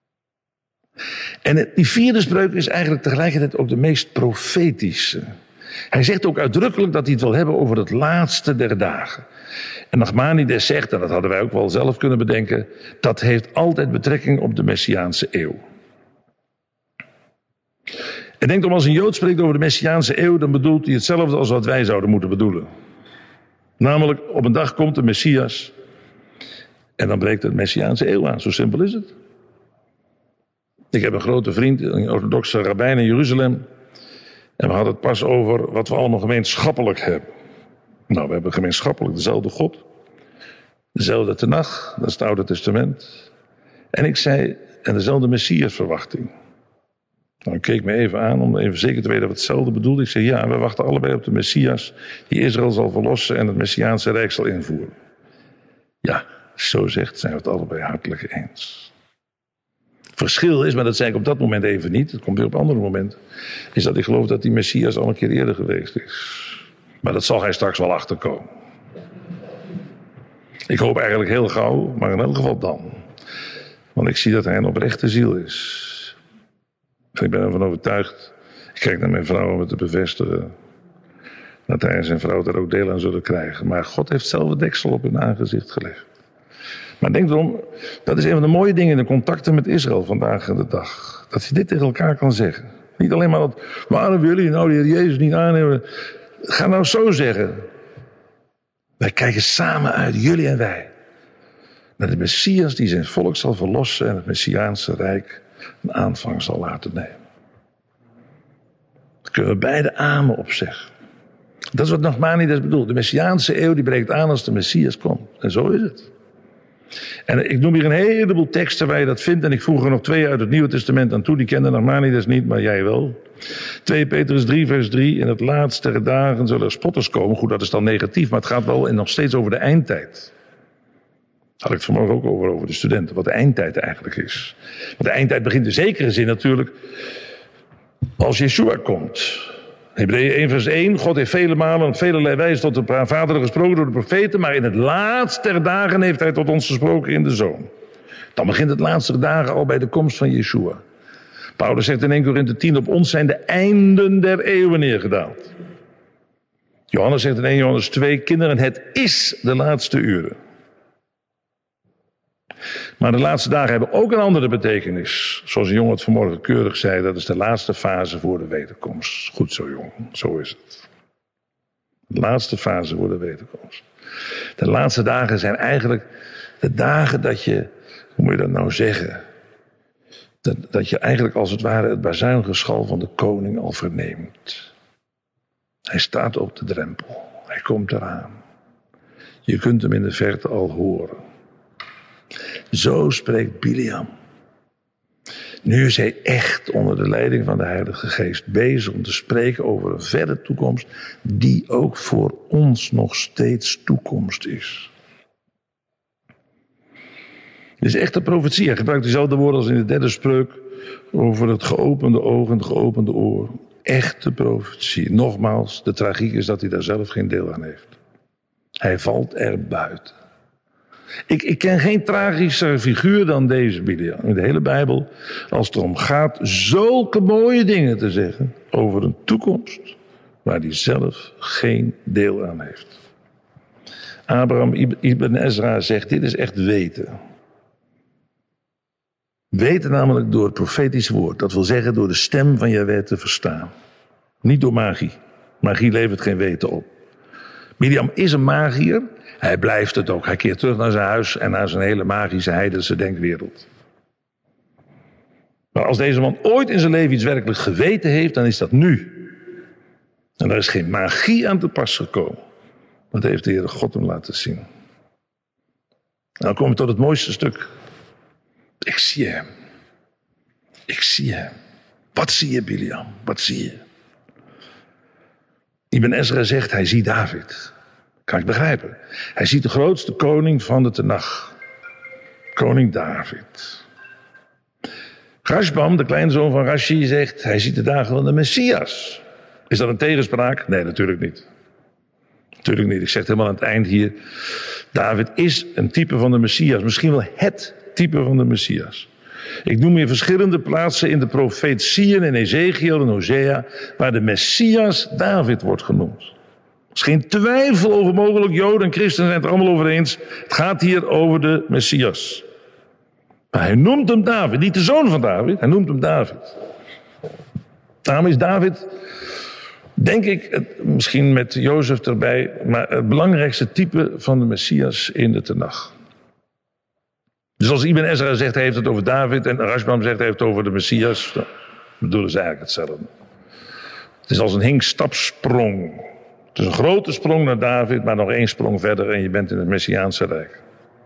En die vierde spreuk is eigenlijk tegelijkertijd ook de meest profetische. Hij zegt ook uitdrukkelijk dat hij het wil hebben over het laatste der dagen. En Nachmanides zegt, en dat hadden wij ook wel zelf kunnen bedenken, dat heeft altijd betrekking op de Messiaanse eeuw. En denk om, als een Jood spreekt over de Messiaanse eeuw, dan bedoelt hij hetzelfde als wat wij zouden moeten bedoelen. Namelijk, op een dag komt de Messias en dan breekt de Messiaanse eeuw aan. Zo simpel is het. Ik heb een grote vriend, een orthodoxe rabbijn in Jeruzalem. En we hadden het pas over wat we allemaal gemeenschappelijk hebben. Nou, we hebben gemeenschappelijk dezelfde God. Dezelfde Tenach, dat is het Oude Testament. En ik zei, en dezelfde Messiasverwachting. Nou, ik keek me even aan om even zeker te weten dat we hetzelfde bedoelden. Ik zei, ja, we wachten allebei op de Messias die Israël zal verlossen en het Messiaanse Rijk zal invoeren. Ja, zo zegt, zijn we het allebei hartelijk eens. Verschil is, maar dat zei ik op dat moment even niet, dat komt weer op andere momenten, is dat ik geloof dat die Messias al een keer eerder geweest is. Maar dat zal hij straks wel achterkomen. Ik hoop eigenlijk heel gauw, maar in elk geval dan. Want ik zie dat hij een oprechte ziel is. En ik ben ervan overtuigd, ik kijk naar mijn vrouw om het te bevestigen, dat hij en zijn vrouw daar ook deel aan zullen krijgen. Maar God heeft zelf het deksel op hun aangezicht gelegd. Maar denk erom, dat is een van de mooie dingen in de contacten met Israël vandaag de dag. Dat je dit tegen elkaar kan zeggen. Niet alleen maar dat, waarom willen jullie nou de Heer Jezus niet aannemen? Ga nou zo zeggen. Wij kijken samen uit, jullie en wij, naar de Messias die zijn volk zal verlossen en het Messiaanse Rijk een aanvang zal laten nemen. Daar kunnen we beide amen op zeggen. Dat is wat Nachmanides bedoelt. De Messiaanse eeuw die breekt aan als de Messias komt. En zo is het. En ik noem hier een heleboel teksten waar je dat vindt. En ik voeg er nog 2 uit het Nieuwe Testament aan toe. Die kende Nachmanides niet, maar jij wel. 2 Petrus 3 vers 3. In het laatste der dagen zullen er spotters komen. Goed, dat is dan negatief, maar het gaat wel en nog steeds over de eindtijd. Had ik het vanmorgen ook over de studenten. Wat de eindtijd eigenlijk is. Want de eindtijd begint in zekere zin natuurlijk Als Yeshua komt. Hebreeën 1 vers 1. God heeft vele malen op velelei wijze tot de vaderen gesproken door de profeten. Maar in het laatst der dagen heeft hij tot ons gesproken in de Zoon. Dan begint het laatste der dagen al bij de komst van Yeshua. Paulus zegt in 1 Korinthe 10. Op ons zijn de einden der eeuwen neergedaald. Johannes zegt in 1 Johannes 2. Kinderen, het is de laatste uren. Maar de laatste dagen hebben ook een andere betekenis. Zoals een jongen het vanmorgen keurig zei, dat is de laatste fase voor de wederkomst. Goed zo, jongen, zo is het. De laatste fase voor de wederkomst. De laatste dagen zijn eigenlijk de dagen dat je, hoe moet je dat nou zeggen? Dat je eigenlijk als het ware het bazuingeschal van de koning al verneemt. Hij staat op de drempel. Hij komt eraan. Je kunt hem in de verte al horen. Zo spreekt Biliam. Nu is hij echt onder de leiding van de Heilige Geest bezig om te spreken over een verre toekomst die ook voor ons nog steeds toekomst is. Het is echt een profetie. Hij gebruikt dezelfde woorden als in de derde spreuk over het geopende oog en het geopende oor. Echte profetie. Nogmaals, de tragiek is dat hij daar zelf geen deel aan heeft. Hij valt er buiten. Ik ken geen tragischer figuur dan deze Biliam in de hele Bijbel. Als het erom gaat zulke mooie dingen te zeggen over een toekomst waar hij zelf geen deel aan heeft. Abraham Ibn Ezra zegt, dit is echt weten. Weten namelijk door het profetisch woord. Dat wil zeggen door de stem van Jahweh te verstaan. Niet door magie. Magie levert geen weten op. Biliam is een magier. Hij blijft het ook. Hij keert terug naar zijn huis en naar zijn hele magische heidense denkwereld. Maar als deze man ooit in zijn leven iets werkelijk geweten heeft, dan is dat nu. En daar is geen magie aan te pas gekomen. Dat heeft de Heere God hem laten zien. Nou kom ik tot het mooiste stuk. Ik zie hem. Ik zie hem. Wat zie je, Biliam? Wat zie je? Ibn Ezra zegt, hij ziet David. Kan ik begrijpen. Hij ziet de grootste koning van de Tenach. Koning David. Rashbam, de kleinzoon van Rashi, zegt, hij ziet de dagen van de Messias. Is dat een tegenspraak? Nee, natuurlijk niet. Natuurlijk niet. Ik zeg het helemaal aan het eind hier. David is een type van de Messias. Misschien wel het type van de Messias. Ik noem hier verschillende plaatsen in de profetieën in Ezekiel en Hosea waar de Messias David wordt genoemd. Er is geen twijfel over mogelijk. Joden en christenen zijn het er allemaal over eens. Het gaat hier over de Messias. Maar hij noemt hem David. Niet de zoon van David. Hij noemt hem David. Daarom is David, denk ik, misschien met Jozef erbij, maar het belangrijkste type van de Messias in de Tenach. Dus als Ibn Ezra zegt hij heeft het over David en Rashbam zegt hij heeft het over de Messias, dan bedoelen ze eigenlijk hetzelfde. Het is als een hinkstapsprong. Het is een grote sprong naar David, maar nog één sprong verder en je bent in het Messiaanse Rijk.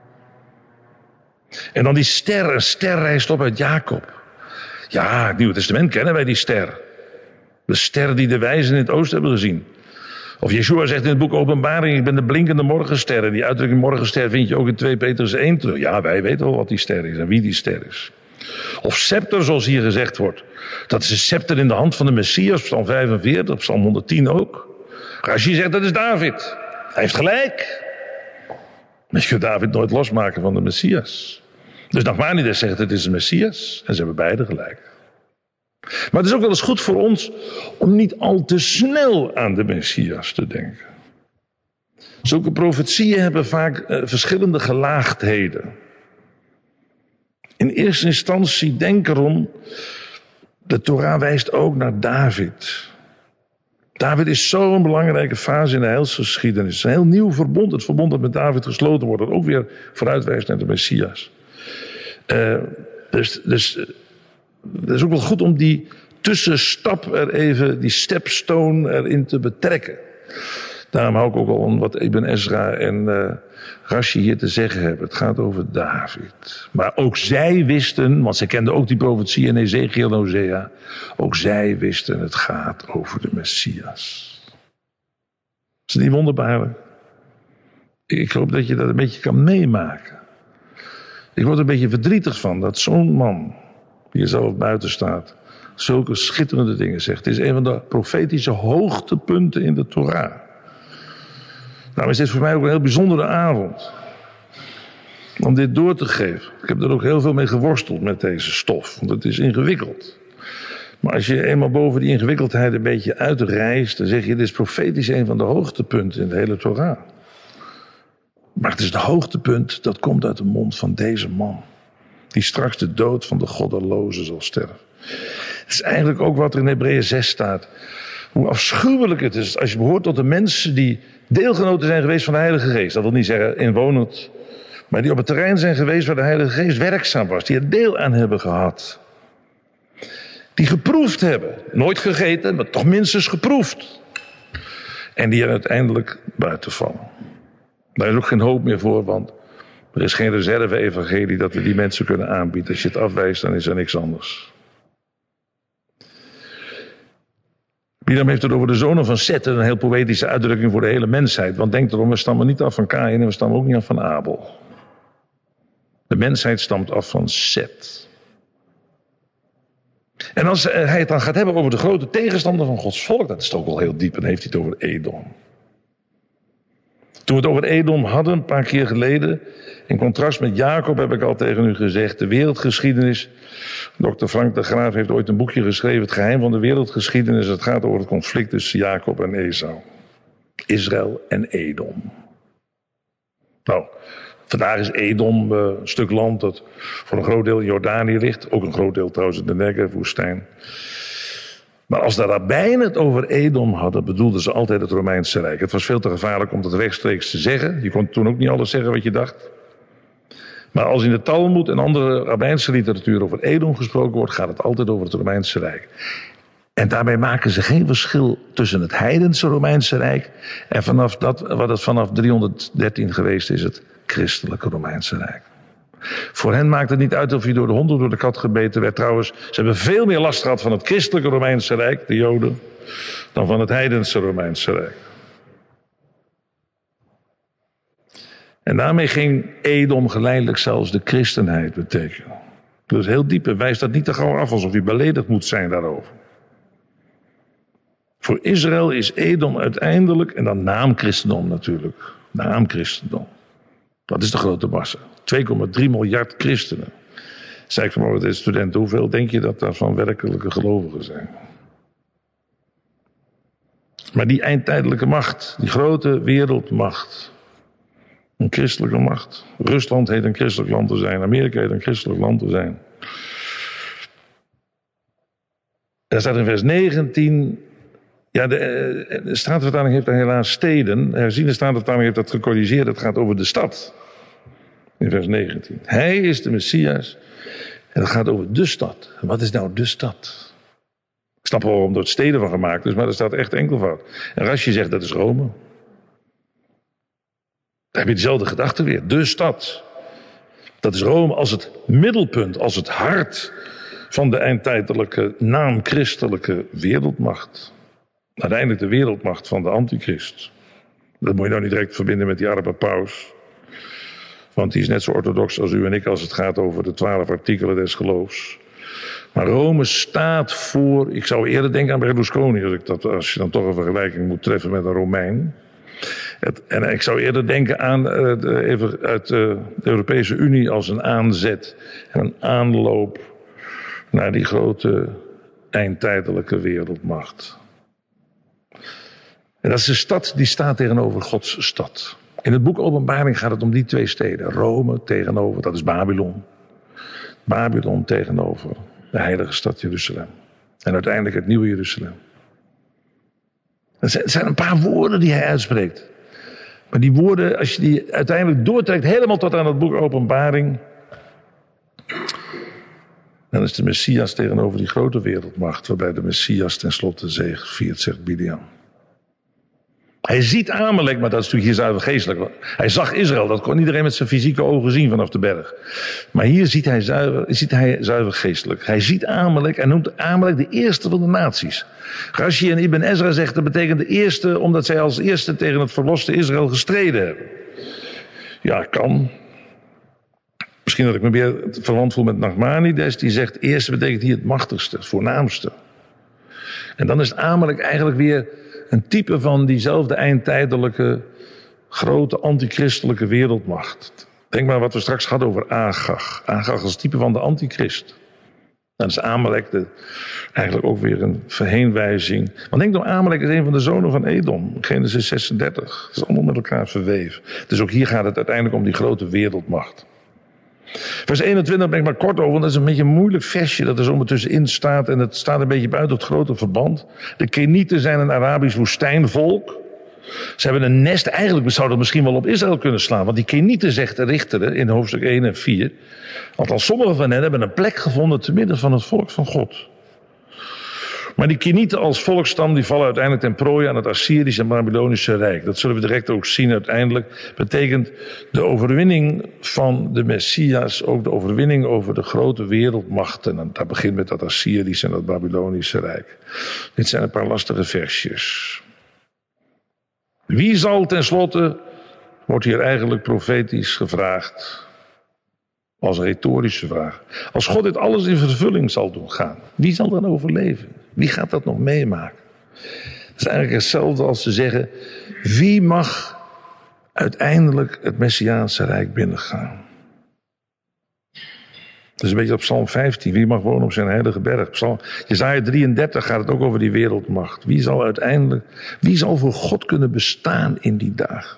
En dan die ster, een ster rijst op uit Jacob. Ja, het Nieuwe Testament kennen wij die ster. De ster die de wijzen in het oosten hebben gezien. Of Yeshua zegt in het boek Openbaring, ik ben de blinkende morgenster. En die uitdrukking morgenster vind je ook in 2 Petrus 1 terug. Ja, wij weten wel wat die ster is en wie die ster is. Of scepter, zoals hier gezegd wordt. Dat is een scepter in de hand van de Messias, Psalm 45, Psalm 110 ook. Rashi zegt dat is David. Hij heeft gelijk. Maar je kunt David nooit losmaken van de Messias. Dus Nachmanides zegt het is de Messias. En ze hebben beide gelijk. Maar het is ook wel eens goed voor ons om niet al te snel aan de Messias te denken. Zulke profetieën hebben vaak verschillende gelaagdheden. In eerste instantie denk erom, de Torah wijst ook naar David. David is zo'n belangrijke fase in de heilsgeschiedenis. Een heel nieuw verbond, het verbond dat met David gesloten wordt, dat ook weer vooruitwijst naar de Messias. Dus het is ook wel goed om die tussenstap er even, die stepstone erin te betrekken. Daarom hou ik ook al om wat Ibn Ezra en Rashi hier te zeggen hebben. Het gaat over David. Maar ook zij wisten, want ze kenden ook die profetie in Ezekiel en Hosea. Ook zij wisten, het gaat over de Messias. Is het niet wonderbaarlijk? Ik hoop dat je dat een beetje kan meemaken. Ik word er een beetje verdrietig van dat zo'n man, die er zelf buiten staat, zulke schitterende dingen zegt. Het is een van de profetische hoogtepunten in de Torah. Nou is dit voor mij ook een heel bijzondere avond. Om dit door te geven. Ik heb er ook heel veel mee geworsteld met deze stof. Want het is ingewikkeld. Maar als je eenmaal boven die ingewikkeldheid een beetje uitreist, dan zeg je, dit is profetisch een van de hoogtepunten in de hele Torah. Maar het is de hoogtepunt, dat komt uit de mond van deze man. Die straks de dood van de goddeloze zal sterven. Het is eigenlijk ook wat er in Hebreeën 6 staat. Hoe afschuwelijk het is als je behoort tot de mensen die deelgenoten zijn geweest van de Heilige Geest. Dat wil niet zeggen inwonend, maar die op het terrein zijn geweest waar de Heilige Geest werkzaam was. Die er deel aan hebben gehad. Die geproefd hebben. Nooit gegeten, maar toch minstens geproefd. En die er uiteindelijk buiten vallen. Daar is ook geen hoop meer voor, want er is geen reserve-evangelie dat we die mensen kunnen aanbieden. Als je het afwijst, dan is er niks anders. Bilam heeft het over de zonen van Seth, een heel poëtische uitdrukking voor de hele mensheid. Want denk erom, we stammen niet af van Kaïn en we stammen ook niet af van Abel. De mensheid stamt af van Seth. En als hij het dan gaat hebben over de grote tegenstander van Gods volk, dat is toch ook wel heel diep, en dan heeft hij het over Edom. Toen we het over Edom hadden, een paar keer geleden, in contrast met Jacob heb ik al tegen u gezegd, de wereldgeschiedenis. Dr. Frank de Graaf heeft ooit een boekje geschreven, Het geheim van de wereldgeschiedenis. Het gaat over het conflict tussen Jacob en Esau. Israël en Edom. Nou, vandaag is Edom een stuk land dat voor een groot deel in Jordanië ligt. Ook een groot deel trouwens in de Negev-woestijn. Maar als de rabbijnen het over Edom hadden, bedoelden ze altijd het Romeinse Rijk. Het was veel te gevaarlijk om dat rechtstreeks te zeggen. Je kon toen ook niet alles zeggen wat je dacht. Maar als in de Talmud en andere rabbijnse literatuur over Edom gesproken wordt, gaat het altijd over het Romeinse Rijk. En daarbij maken ze geen verschil tussen het heidense Romeinse Rijk en vanaf dat, wat het vanaf 313 geweest is, het christelijke Romeinse Rijk. Voor hen maakt het niet uit of je door de hond of door de kat gebeten werd. Trouwens, ze hebben veel meer last gehad van het christelijke Romeinse Rijk, de Joden, dan van het heidense Romeinse Rijk. En daarmee ging Edom geleidelijk zelfs de christenheid betekenen. Dus heel diep en wijst dat niet te gauw af alsof je beledigd moet zijn daarover. Voor Israël is Edom uiteindelijk, en dan naamchristendom natuurlijk, naamchristendom. Dat is de grote massa. 2,3 miljard christenen. Zeg ik maar met deze studenten, hoeveel denk je dat daarvan werkelijke gelovigen zijn? Maar die eindtijdelijke macht, die grote wereldmacht, een christelijke macht. Rusland heet een christelijk land te zijn, Amerika heet een christelijk land te zijn. Er staat in vers 19... Ja, de Statenvertaling heeft daar helaas steden. De herziende Statenvertaling heeft dat gecorrigeerd. Het gaat over de stad. In vers 19. Hij is de Messias. En het gaat over de stad. En wat is nou de stad? Ik snap wel waarom er steden van gemaakt is, maar er staat echt enkelvoud. En Rashi zegt dat is Rome. Dan heb je dezelfde gedachte weer. De stad. Dat is Rome als het middelpunt, als het hart van de eindtijdelijke naamchristelijke wereldmacht. Uiteindelijk de wereldmacht van de antichrist. Dat moet je nou niet direct verbinden met die arme paus. Want die is net zo orthodox als u en ik als het gaat over de 12 artikelen des geloofs. Maar Rome staat voor, ik zou eerder denken aan Berlusconi, als je dan toch een vergelijking moet treffen met een Romein. En ik zou eerder denken aan even uit de Europese Unie als een aanzet en een aanloop naar die grote eindtijdelijke wereldmacht. En dat is de stad die staat tegenover Gods stad. In het boek Openbaring gaat het om die twee steden. Rome tegenover, dat is Babylon. Babylon tegenover de heilige stad Jeruzalem. En uiteindelijk het nieuwe Jeruzalem. Het zijn een paar woorden die hij uitspreekt. Maar die woorden, als je die uiteindelijk doortrekt helemaal tot aan het boek Openbaring, dan is de Messias tegenover die grote wereldmacht, waarbij de Messias tenslotte zegeviert, zegt Bileam. Hij ziet Amalek, maar dat is natuurlijk hier zuiver geestelijk. Hij zag Israël, dat kon iedereen met zijn fysieke ogen zien vanaf de berg. Maar hier ziet hij zuiver geestelijk. Hij ziet Amalek en noemt Amalek de eerste van de naties. Rashi en Ibn Ezra zegt dat betekent de eerste, omdat zij als eerste tegen het verloste Israël gestreden hebben. Ja, kan. Misschien dat ik me meer verwant voel met Nachmanides, die zegt, eerste betekent hier het machtigste, het voornaamste. En dan is Amalek eigenlijk weer een type van diezelfde eindtijdelijke, grote antichristelijke wereldmacht. Denk maar wat we straks hadden over Agag. Agag als type van de antichrist. Dan is Amalek eigenlijk ook weer een verheenwijzing. Want denk nou, Amalek is een van de zonen van Edom. Genesis 36. Dat is allemaal met elkaar verweven. Dus ook hier gaat het uiteindelijk om die grote wereldmacht. Vers 21 ben ik maar kort over, want dat is een beetje een moeilijk versje dat er zomaar tussenin staat. En het staat een beetje buiten het grote verband. De Kenieten zijn een Arabisch woestijnvolk. Ze hebben een nest, eigenlijk zou dat misschien wel op Israël kunnen slaan. Want die Kenieten, zegt de Richter in hoofdstuk 1 en 4. Althans, sommigen van hen hebben een plek gevonden te midden van het volk van God. Maar die Kenieten als volksstam, die vallen uiteindelijk ten prooi aan het Assyrische en Babylonische Rijk. Dat zullen we direct ook zien uiteindelijk. Betekent de overwinning van de Messias, ook de overwinning over de grote wereldmachten. En dat begint met dat Assyrische en dat Babylonische Rijk. Dit zijn een paar lastige versjes. Wie zal tenslotte, wordt hier eigenlijk profetisch gevraagd, als retorische vraag. Als God dit alles in vervulling zal doen gaan, wie zal dan overleven? Wie gaat dat nog meemaken? Dat is eigenlijk hetzelfde als te zeggen, wie mag uiteindelijk het Messiaanse Rijk binnengaan? Dat is een beetje op Psalm 15. Wie mag wonen op zijn heilige berg? Jesaja 33 gaat het ook over die wereldmacht. Wie zal voor God kunnen bestaan in die dagen?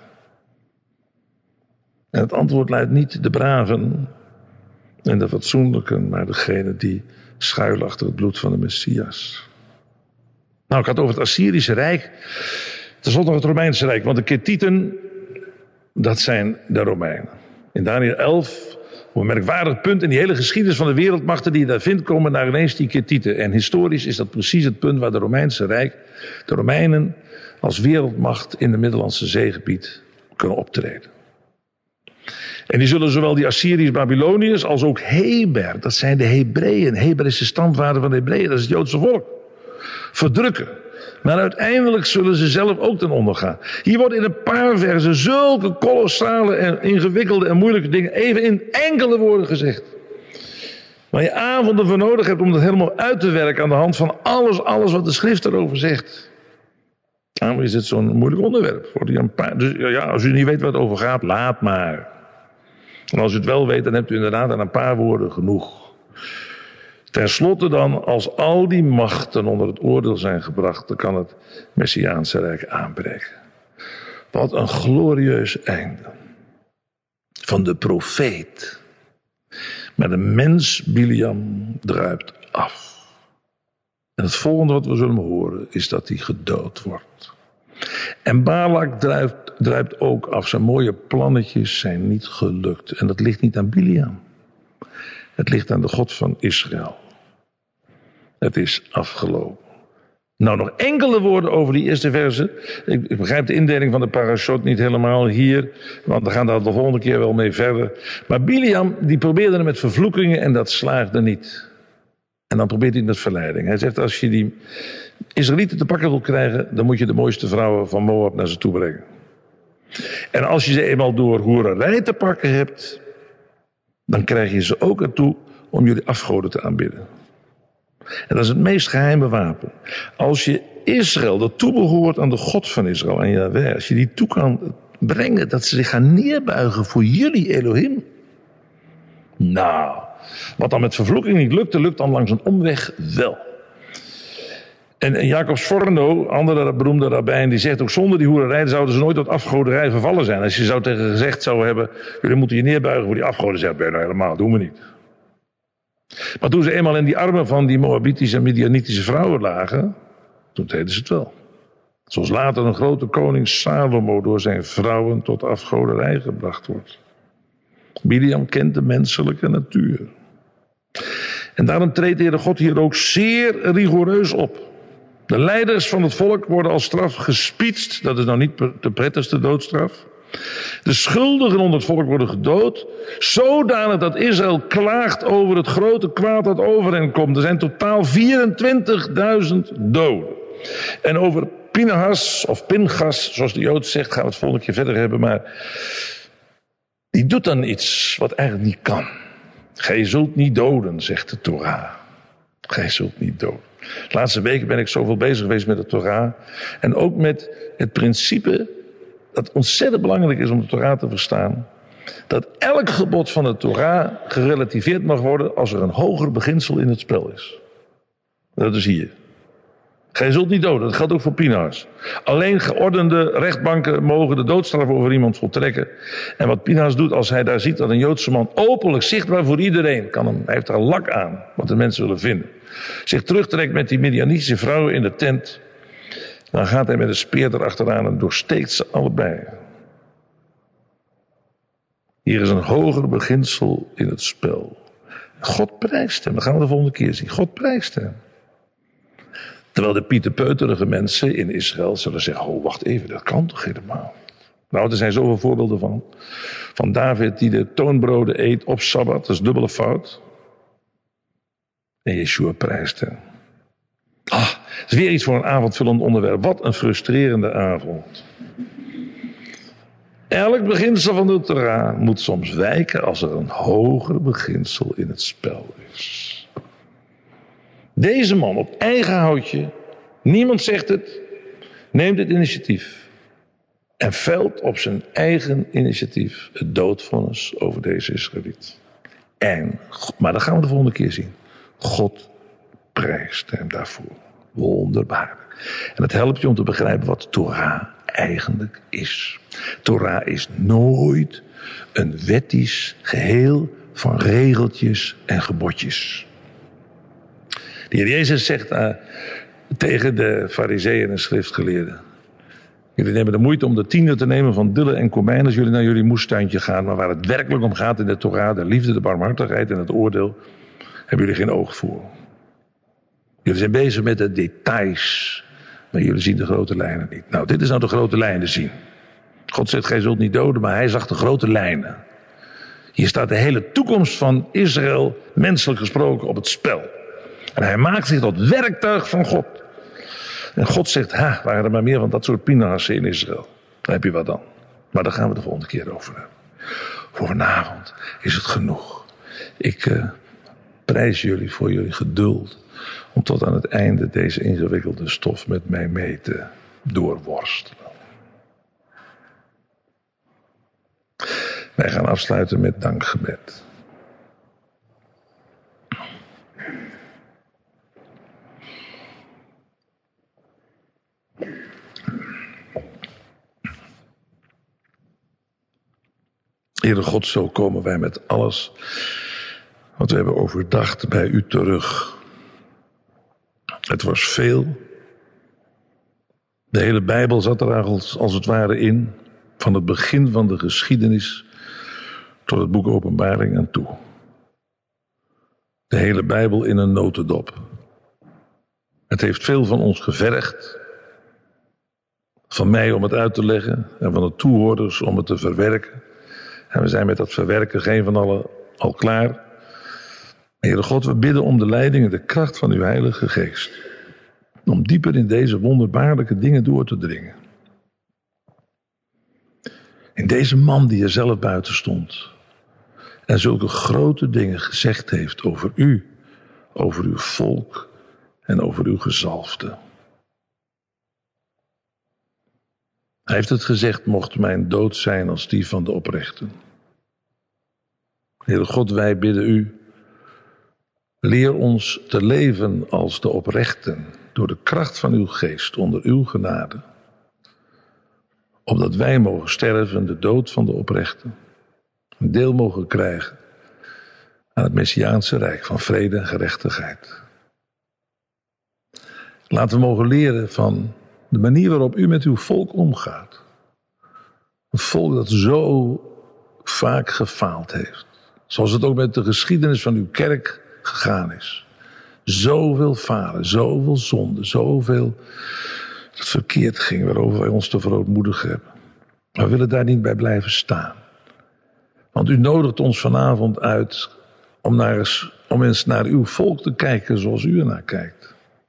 En het antwoord luidt niet de braven en de fatsoenlijken, maar degene die schuilen achter het bloed van de Messias. Nou, ik had over het Assyrische Rijk. Ten slotte nog het Romeinse Rijk. Want de Kettieten, dat zijn de Romeinen. In Daniël 11... Op een merkwaardig punt in die hele geschiedenis van de wereldmachten die je daar vindt, komen naar ineens die Kettieten. En historisch is dat precies het punt waar de Romeinse Rijk, de Romeinen als wereldmacht in de Middellandse Zeegebied kunnen optreden. En die zullen zowel die Assyriërs-Babyloniërs als ook Heber, dat zijn de Hebreeën. Heber is de stamvader van de Hebreeën, dat is het Joodse volk. Verdrukken. Maar uiteindelijk zullen ze zelf ook ten onder gaan. Hier wordt in een paar versen zulke kolossale en ingewikkelde en moeilijke dingen even in enkele woorden gezegd. Waar je avonden voor nodig hebt om dat helemaal uit te werken aan de hand van alles wat de schrift erover zegt. Daarom is het zo'n moeilijk onderwerp. Dus ja, als u niet weet waar het over gaat, laat maar. En als u het wel weet, dan hebt u inderdaad aan een paar woorden genoeg. Ten slotte dan, als al die machten onder het oordeel zijn gebracht, dan kan het Messiaanse Rijk aanbreken. Wat een glorieus einde. Van de profeet. Maar de mens Biliam druipt af. En het volgende wat we zullen horen is dat hij gedood wordt. En Balak druipt ook af. Zijn mooie plannetjes zijn niet gelukt. En dat ligt niet aan Biliam. Het ligt aan de God van Israël. Het is afgelopen. Nou, nog enkele woorden over die eerste verse. Ik begrijp de indeling van de parashot niet helemaal hier, want we gaan daar de volgende keer wel mee verder. Maar Biliam, die probeerde het met vervloekingen en dat slaagde niet. En dan probeert hij het met verleiding. Hij zegt, als je die Israëlieten te pakken wil krijgen, dan moet je de mooiste vrouwen van Moab naar ze toe brengen. En als je ze eenmaal door hoererij te pakken hebt, dan krijg je ze ook ertoe om jullie afgoden te aanbidden. En dat is het meest geheime wapen. Als je Israël, dat toebehoort aan de God van Israël, aan Jahweh, als je die toe kan brengen, dat ze zich gaan neerbuigen voor jullie Elohim. Nou, wat dan met vervloeking niet lukte, lukt dan langs een omweg wel. En Jacob Sforno, andere beroemde rabbijn, die zegt ook zonder die hoererij zouden ze nooit tot afgoderij vervallen zijn. Als je zou tegen gezegd zou hebben, jullie moeten je neerbuigen voor die afgoden, zegt ben nou helemaal, doen we niet. Maar toen ze eenmaal in die armen van die Moabitische en Midianitische vrouwen lagen, toen deden ze het wel. Zoals later een grote koning Salomo door zijn vrouwen tot afgoderij gebracht wordt. Biliam kent de menselijke natuur. En daarom treedt de Heere God hier ook zeer rigoureus op. De leiders van het volk worden als straf gespietst. Dat is nou niet de prettigste doodstraf. De schuldigen onder het volk worden gedood. Zodanig dat Israël klaagt over het grote kwaad dat over hen komt. Er zijn totaal 24.000 doden. En over Pinchas, of Pinchas, zoals de Jood zegt, gaan we het volgende keer verder hebben. Maar die doet dan iets wat eigenlijk niet kan. Gij zult niet doden, zegt de Torah. Gij zult niet doden. De laatste weken ben ik zoveel bezig geweest met de Torah. En ook met het principe dat ontzettend belangrijk is om de Torah te verstaan. Dat elk gebod van de Torah gerelativeerd mag worden als er een hoger beginsel in het spel is. Dat is hier. Gij zult niet doden, dat geldt ook voor Pinhas. Alleen geordende rechtbanken mogen de doodstraf over iemand voltrekken. En wat Pinhas doet als hij daar ziet dat een Joodse man openlijk, zichtbaar voor iedereen, hij heeft er een lak aan, wat de mensen zullen vinden, zich terugtrekt met die Midianitische vrouwen in de tent, dan gaat hij met een speer erachteraan en doorsteekt ze allebei. Hier is een hoger beginsel in het spel. God prijst hem, dat gaan we de volgende keer zien. God prijst hem. Terwijl de pieterpeuterige mensen in Israël zullen zeggen, oh wacht even, dat kan toch helemaal. Nou, er zijn zoveel voorbeelden van. Van David die de toonbroden eet op Sabbat, dat is dubbele fout. En Yeshua prijst hem. Het is weer iets voor een avondvullend onderwerp. Wat een frustrerende avond. Elk beginsel van de Torah moet soms wijken als er een hoger beginsel in het spel is. Deze man op eigen houtje, niemand zegt het, neemt het initiatief. En velt op zijn eigen initiatief het doodvonnis over deze Israëliet. Maar dat gaan we de volgende keer zien. God prijst hem daarvoor. Wonderbaarlijk. En het helpt je om te begrijpen wat Torah eigenlijk is. Torah is nooit een wettisch geheel van regeltjes en gebodjes. De Heer Jezus zegt tegen de farizeeën en schriftgeleerden: jullie nemen de moeite om de tiende te nemen van dille en komijn als jullie naar jullie moestuintje gaan, maar waar het werkelijk om gaat in de Torah, de liefde, de barmhartigheid en het oordeel, hebben jullie geen oog voor. Jullie zijn bezig met de details, maar jullie zien de grote lijnen niet. Nou, dit is nou de grote lijnen zien. God zegt, gij zult niet doden, maar hij zag de grote lijnen. Hier staat de hele toekomst van Israël, menselijk gesproken, op het spel. En hij maakt zich tot werktuig van God. En God zegt, waren er maar meer van dat soort Pinhassen in Israël. Dan heb je wat dan. Maar daar gaan we de volgende keer over hebben. Voor vanavond is het genoeg. Ik prijs jullie voor jullie geduld om tot aan het einde deze ingewikkelde stof met mij mee te doorworstelen. Wij gaan afsluiten met dankgebed. Heere God, zo komen wij met alles wat we hebben overdacht bij u terug. Het was veel. De hele Bijbel zat er als het ware in. Van het begin van de geschiedenis tot het boek Openbaring aan toe. De hele Bijbel in een notendop. Het heeft veel van ons gevergd. Van mij om het uit te leggen en van de toehoorders om het te verwerken. En we zijn met dat verwerken geen van allen al klaar. Heere God, we bidden om de leiding en de kracht van uw Heilige Geest. Om dieper in deze wonderbaarlijke dingen door te dringen. In deze man die er zelf buiten stond. En zulke grote dingen gezegd heeft over u, over uw volk en over uw gezalfde. Hij heeft het gezegd, mocht mijn dood zijn als die van de oprechten. Heere God, wij bidden u, leer ons te leven als de oprechten, door de kracht van uw geest, onder uw genade. Opdat wij mogen sterven, de dood van de oprechten, een deel mogen krijgen aan het Messiaanse rijk van vrede en gerechtigheid. Laten we mogen leren van de manier waarop u met uw volk omgaat. Een volk dat zo vaak gefaald heeft. Zoals het ook met de geschiedenis van uw kerk gegaan is. Zoveel falen, zoveel zonde, zoveel dat verkeerd ging, waarover wij ons te verootmoedig hebben. Maar we willen daar niet bij blijven staan. Want u nodigt ons vanavond uit om eens naar uw volk te kijken zoals u ernaar kijkt.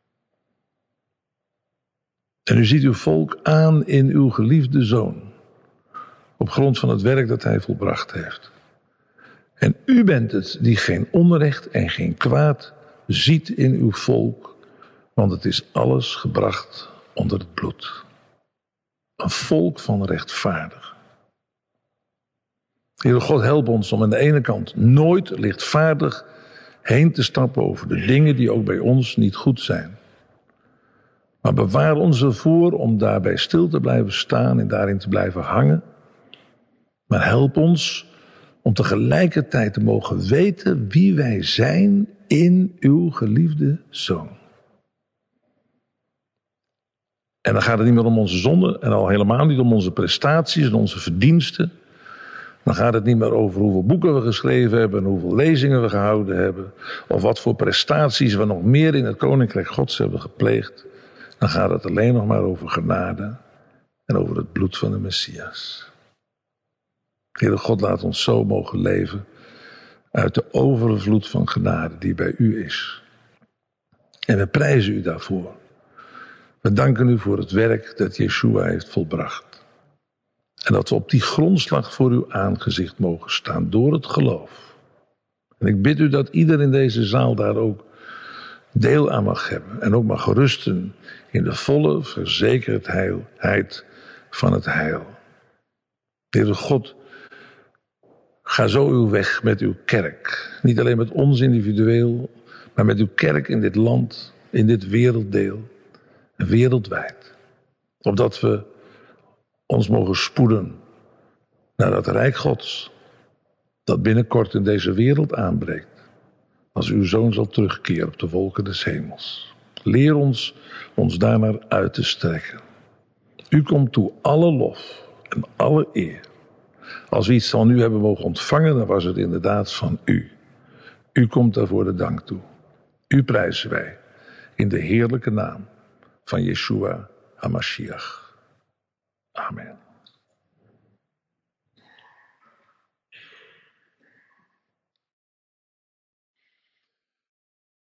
En u ziet uw volk aan in uw geliefde Zoon. Op grond van het werk dat hij volbracht heeft. En u bent het die geen onrecht en geen kwaad ziet in uw volk, want het is alles gebracht onder het bloed. Een volk van rechtvaardigen. Heere God, help ons om aan de ene kant nooit lichtvaardig heen te stappen over de dingen die ook bij ons niet goed zijn. Maar bewaar ons ervoor om daarbij stil te blijven staan en daarin te blijven hangen. Maar help ons om tegelijkertijd te mogen weten wie wij zijn in uw geliefde Zoon. En dan gaat het niet meer om onze zonden en al helemaal niet om onze prestaties en onze verdiensten. Dan gaat het niet meer over hoeveel boeken we geschreven hebben en hoeveel lezingen we gehouden hebben. Of wat voor prestaties we nog meer in het Koninkrijk Gods hebben gepleegd. Dan gaat het alleen nog maar over genade en over het bloed van de Messias. Heere God, laat ons zo mogen leven uit de overvloed van genade die bij u is. En we prijzen u daarvoor. We danken u voor het werk dat Yeshua heeft volbracht. En dat we op die grondslag voor uw aangezicht mogen staan door het geloof. En ik bid u dat ieder in deze zaal daar ook deel aan mag hebben. En ook mag rusten in de volle verzekerdheid van het heil. Heere God, ga zo uw weg met uw kerk. Niet alleen met ons individueel, maar met uw kerk in dit land, in dit werelddeel en wereldwijd. Opdat we ons mogen spoeden naar dat Rijk Gods dat binnenkort in deze wereld aanbreekt. Als uw Zoon zal terugkeren op de wolken des hemels. Leer ons daarnaar uit te strekken. U komt toe alle lof en alle eer. Als we iets van u hebben mogen ontvangen, dan was het inderdaad van u. U komt daarvoor de dank toe. U prijzen wij in de heerlijke naam van Yeshua HaMashiach. Amen.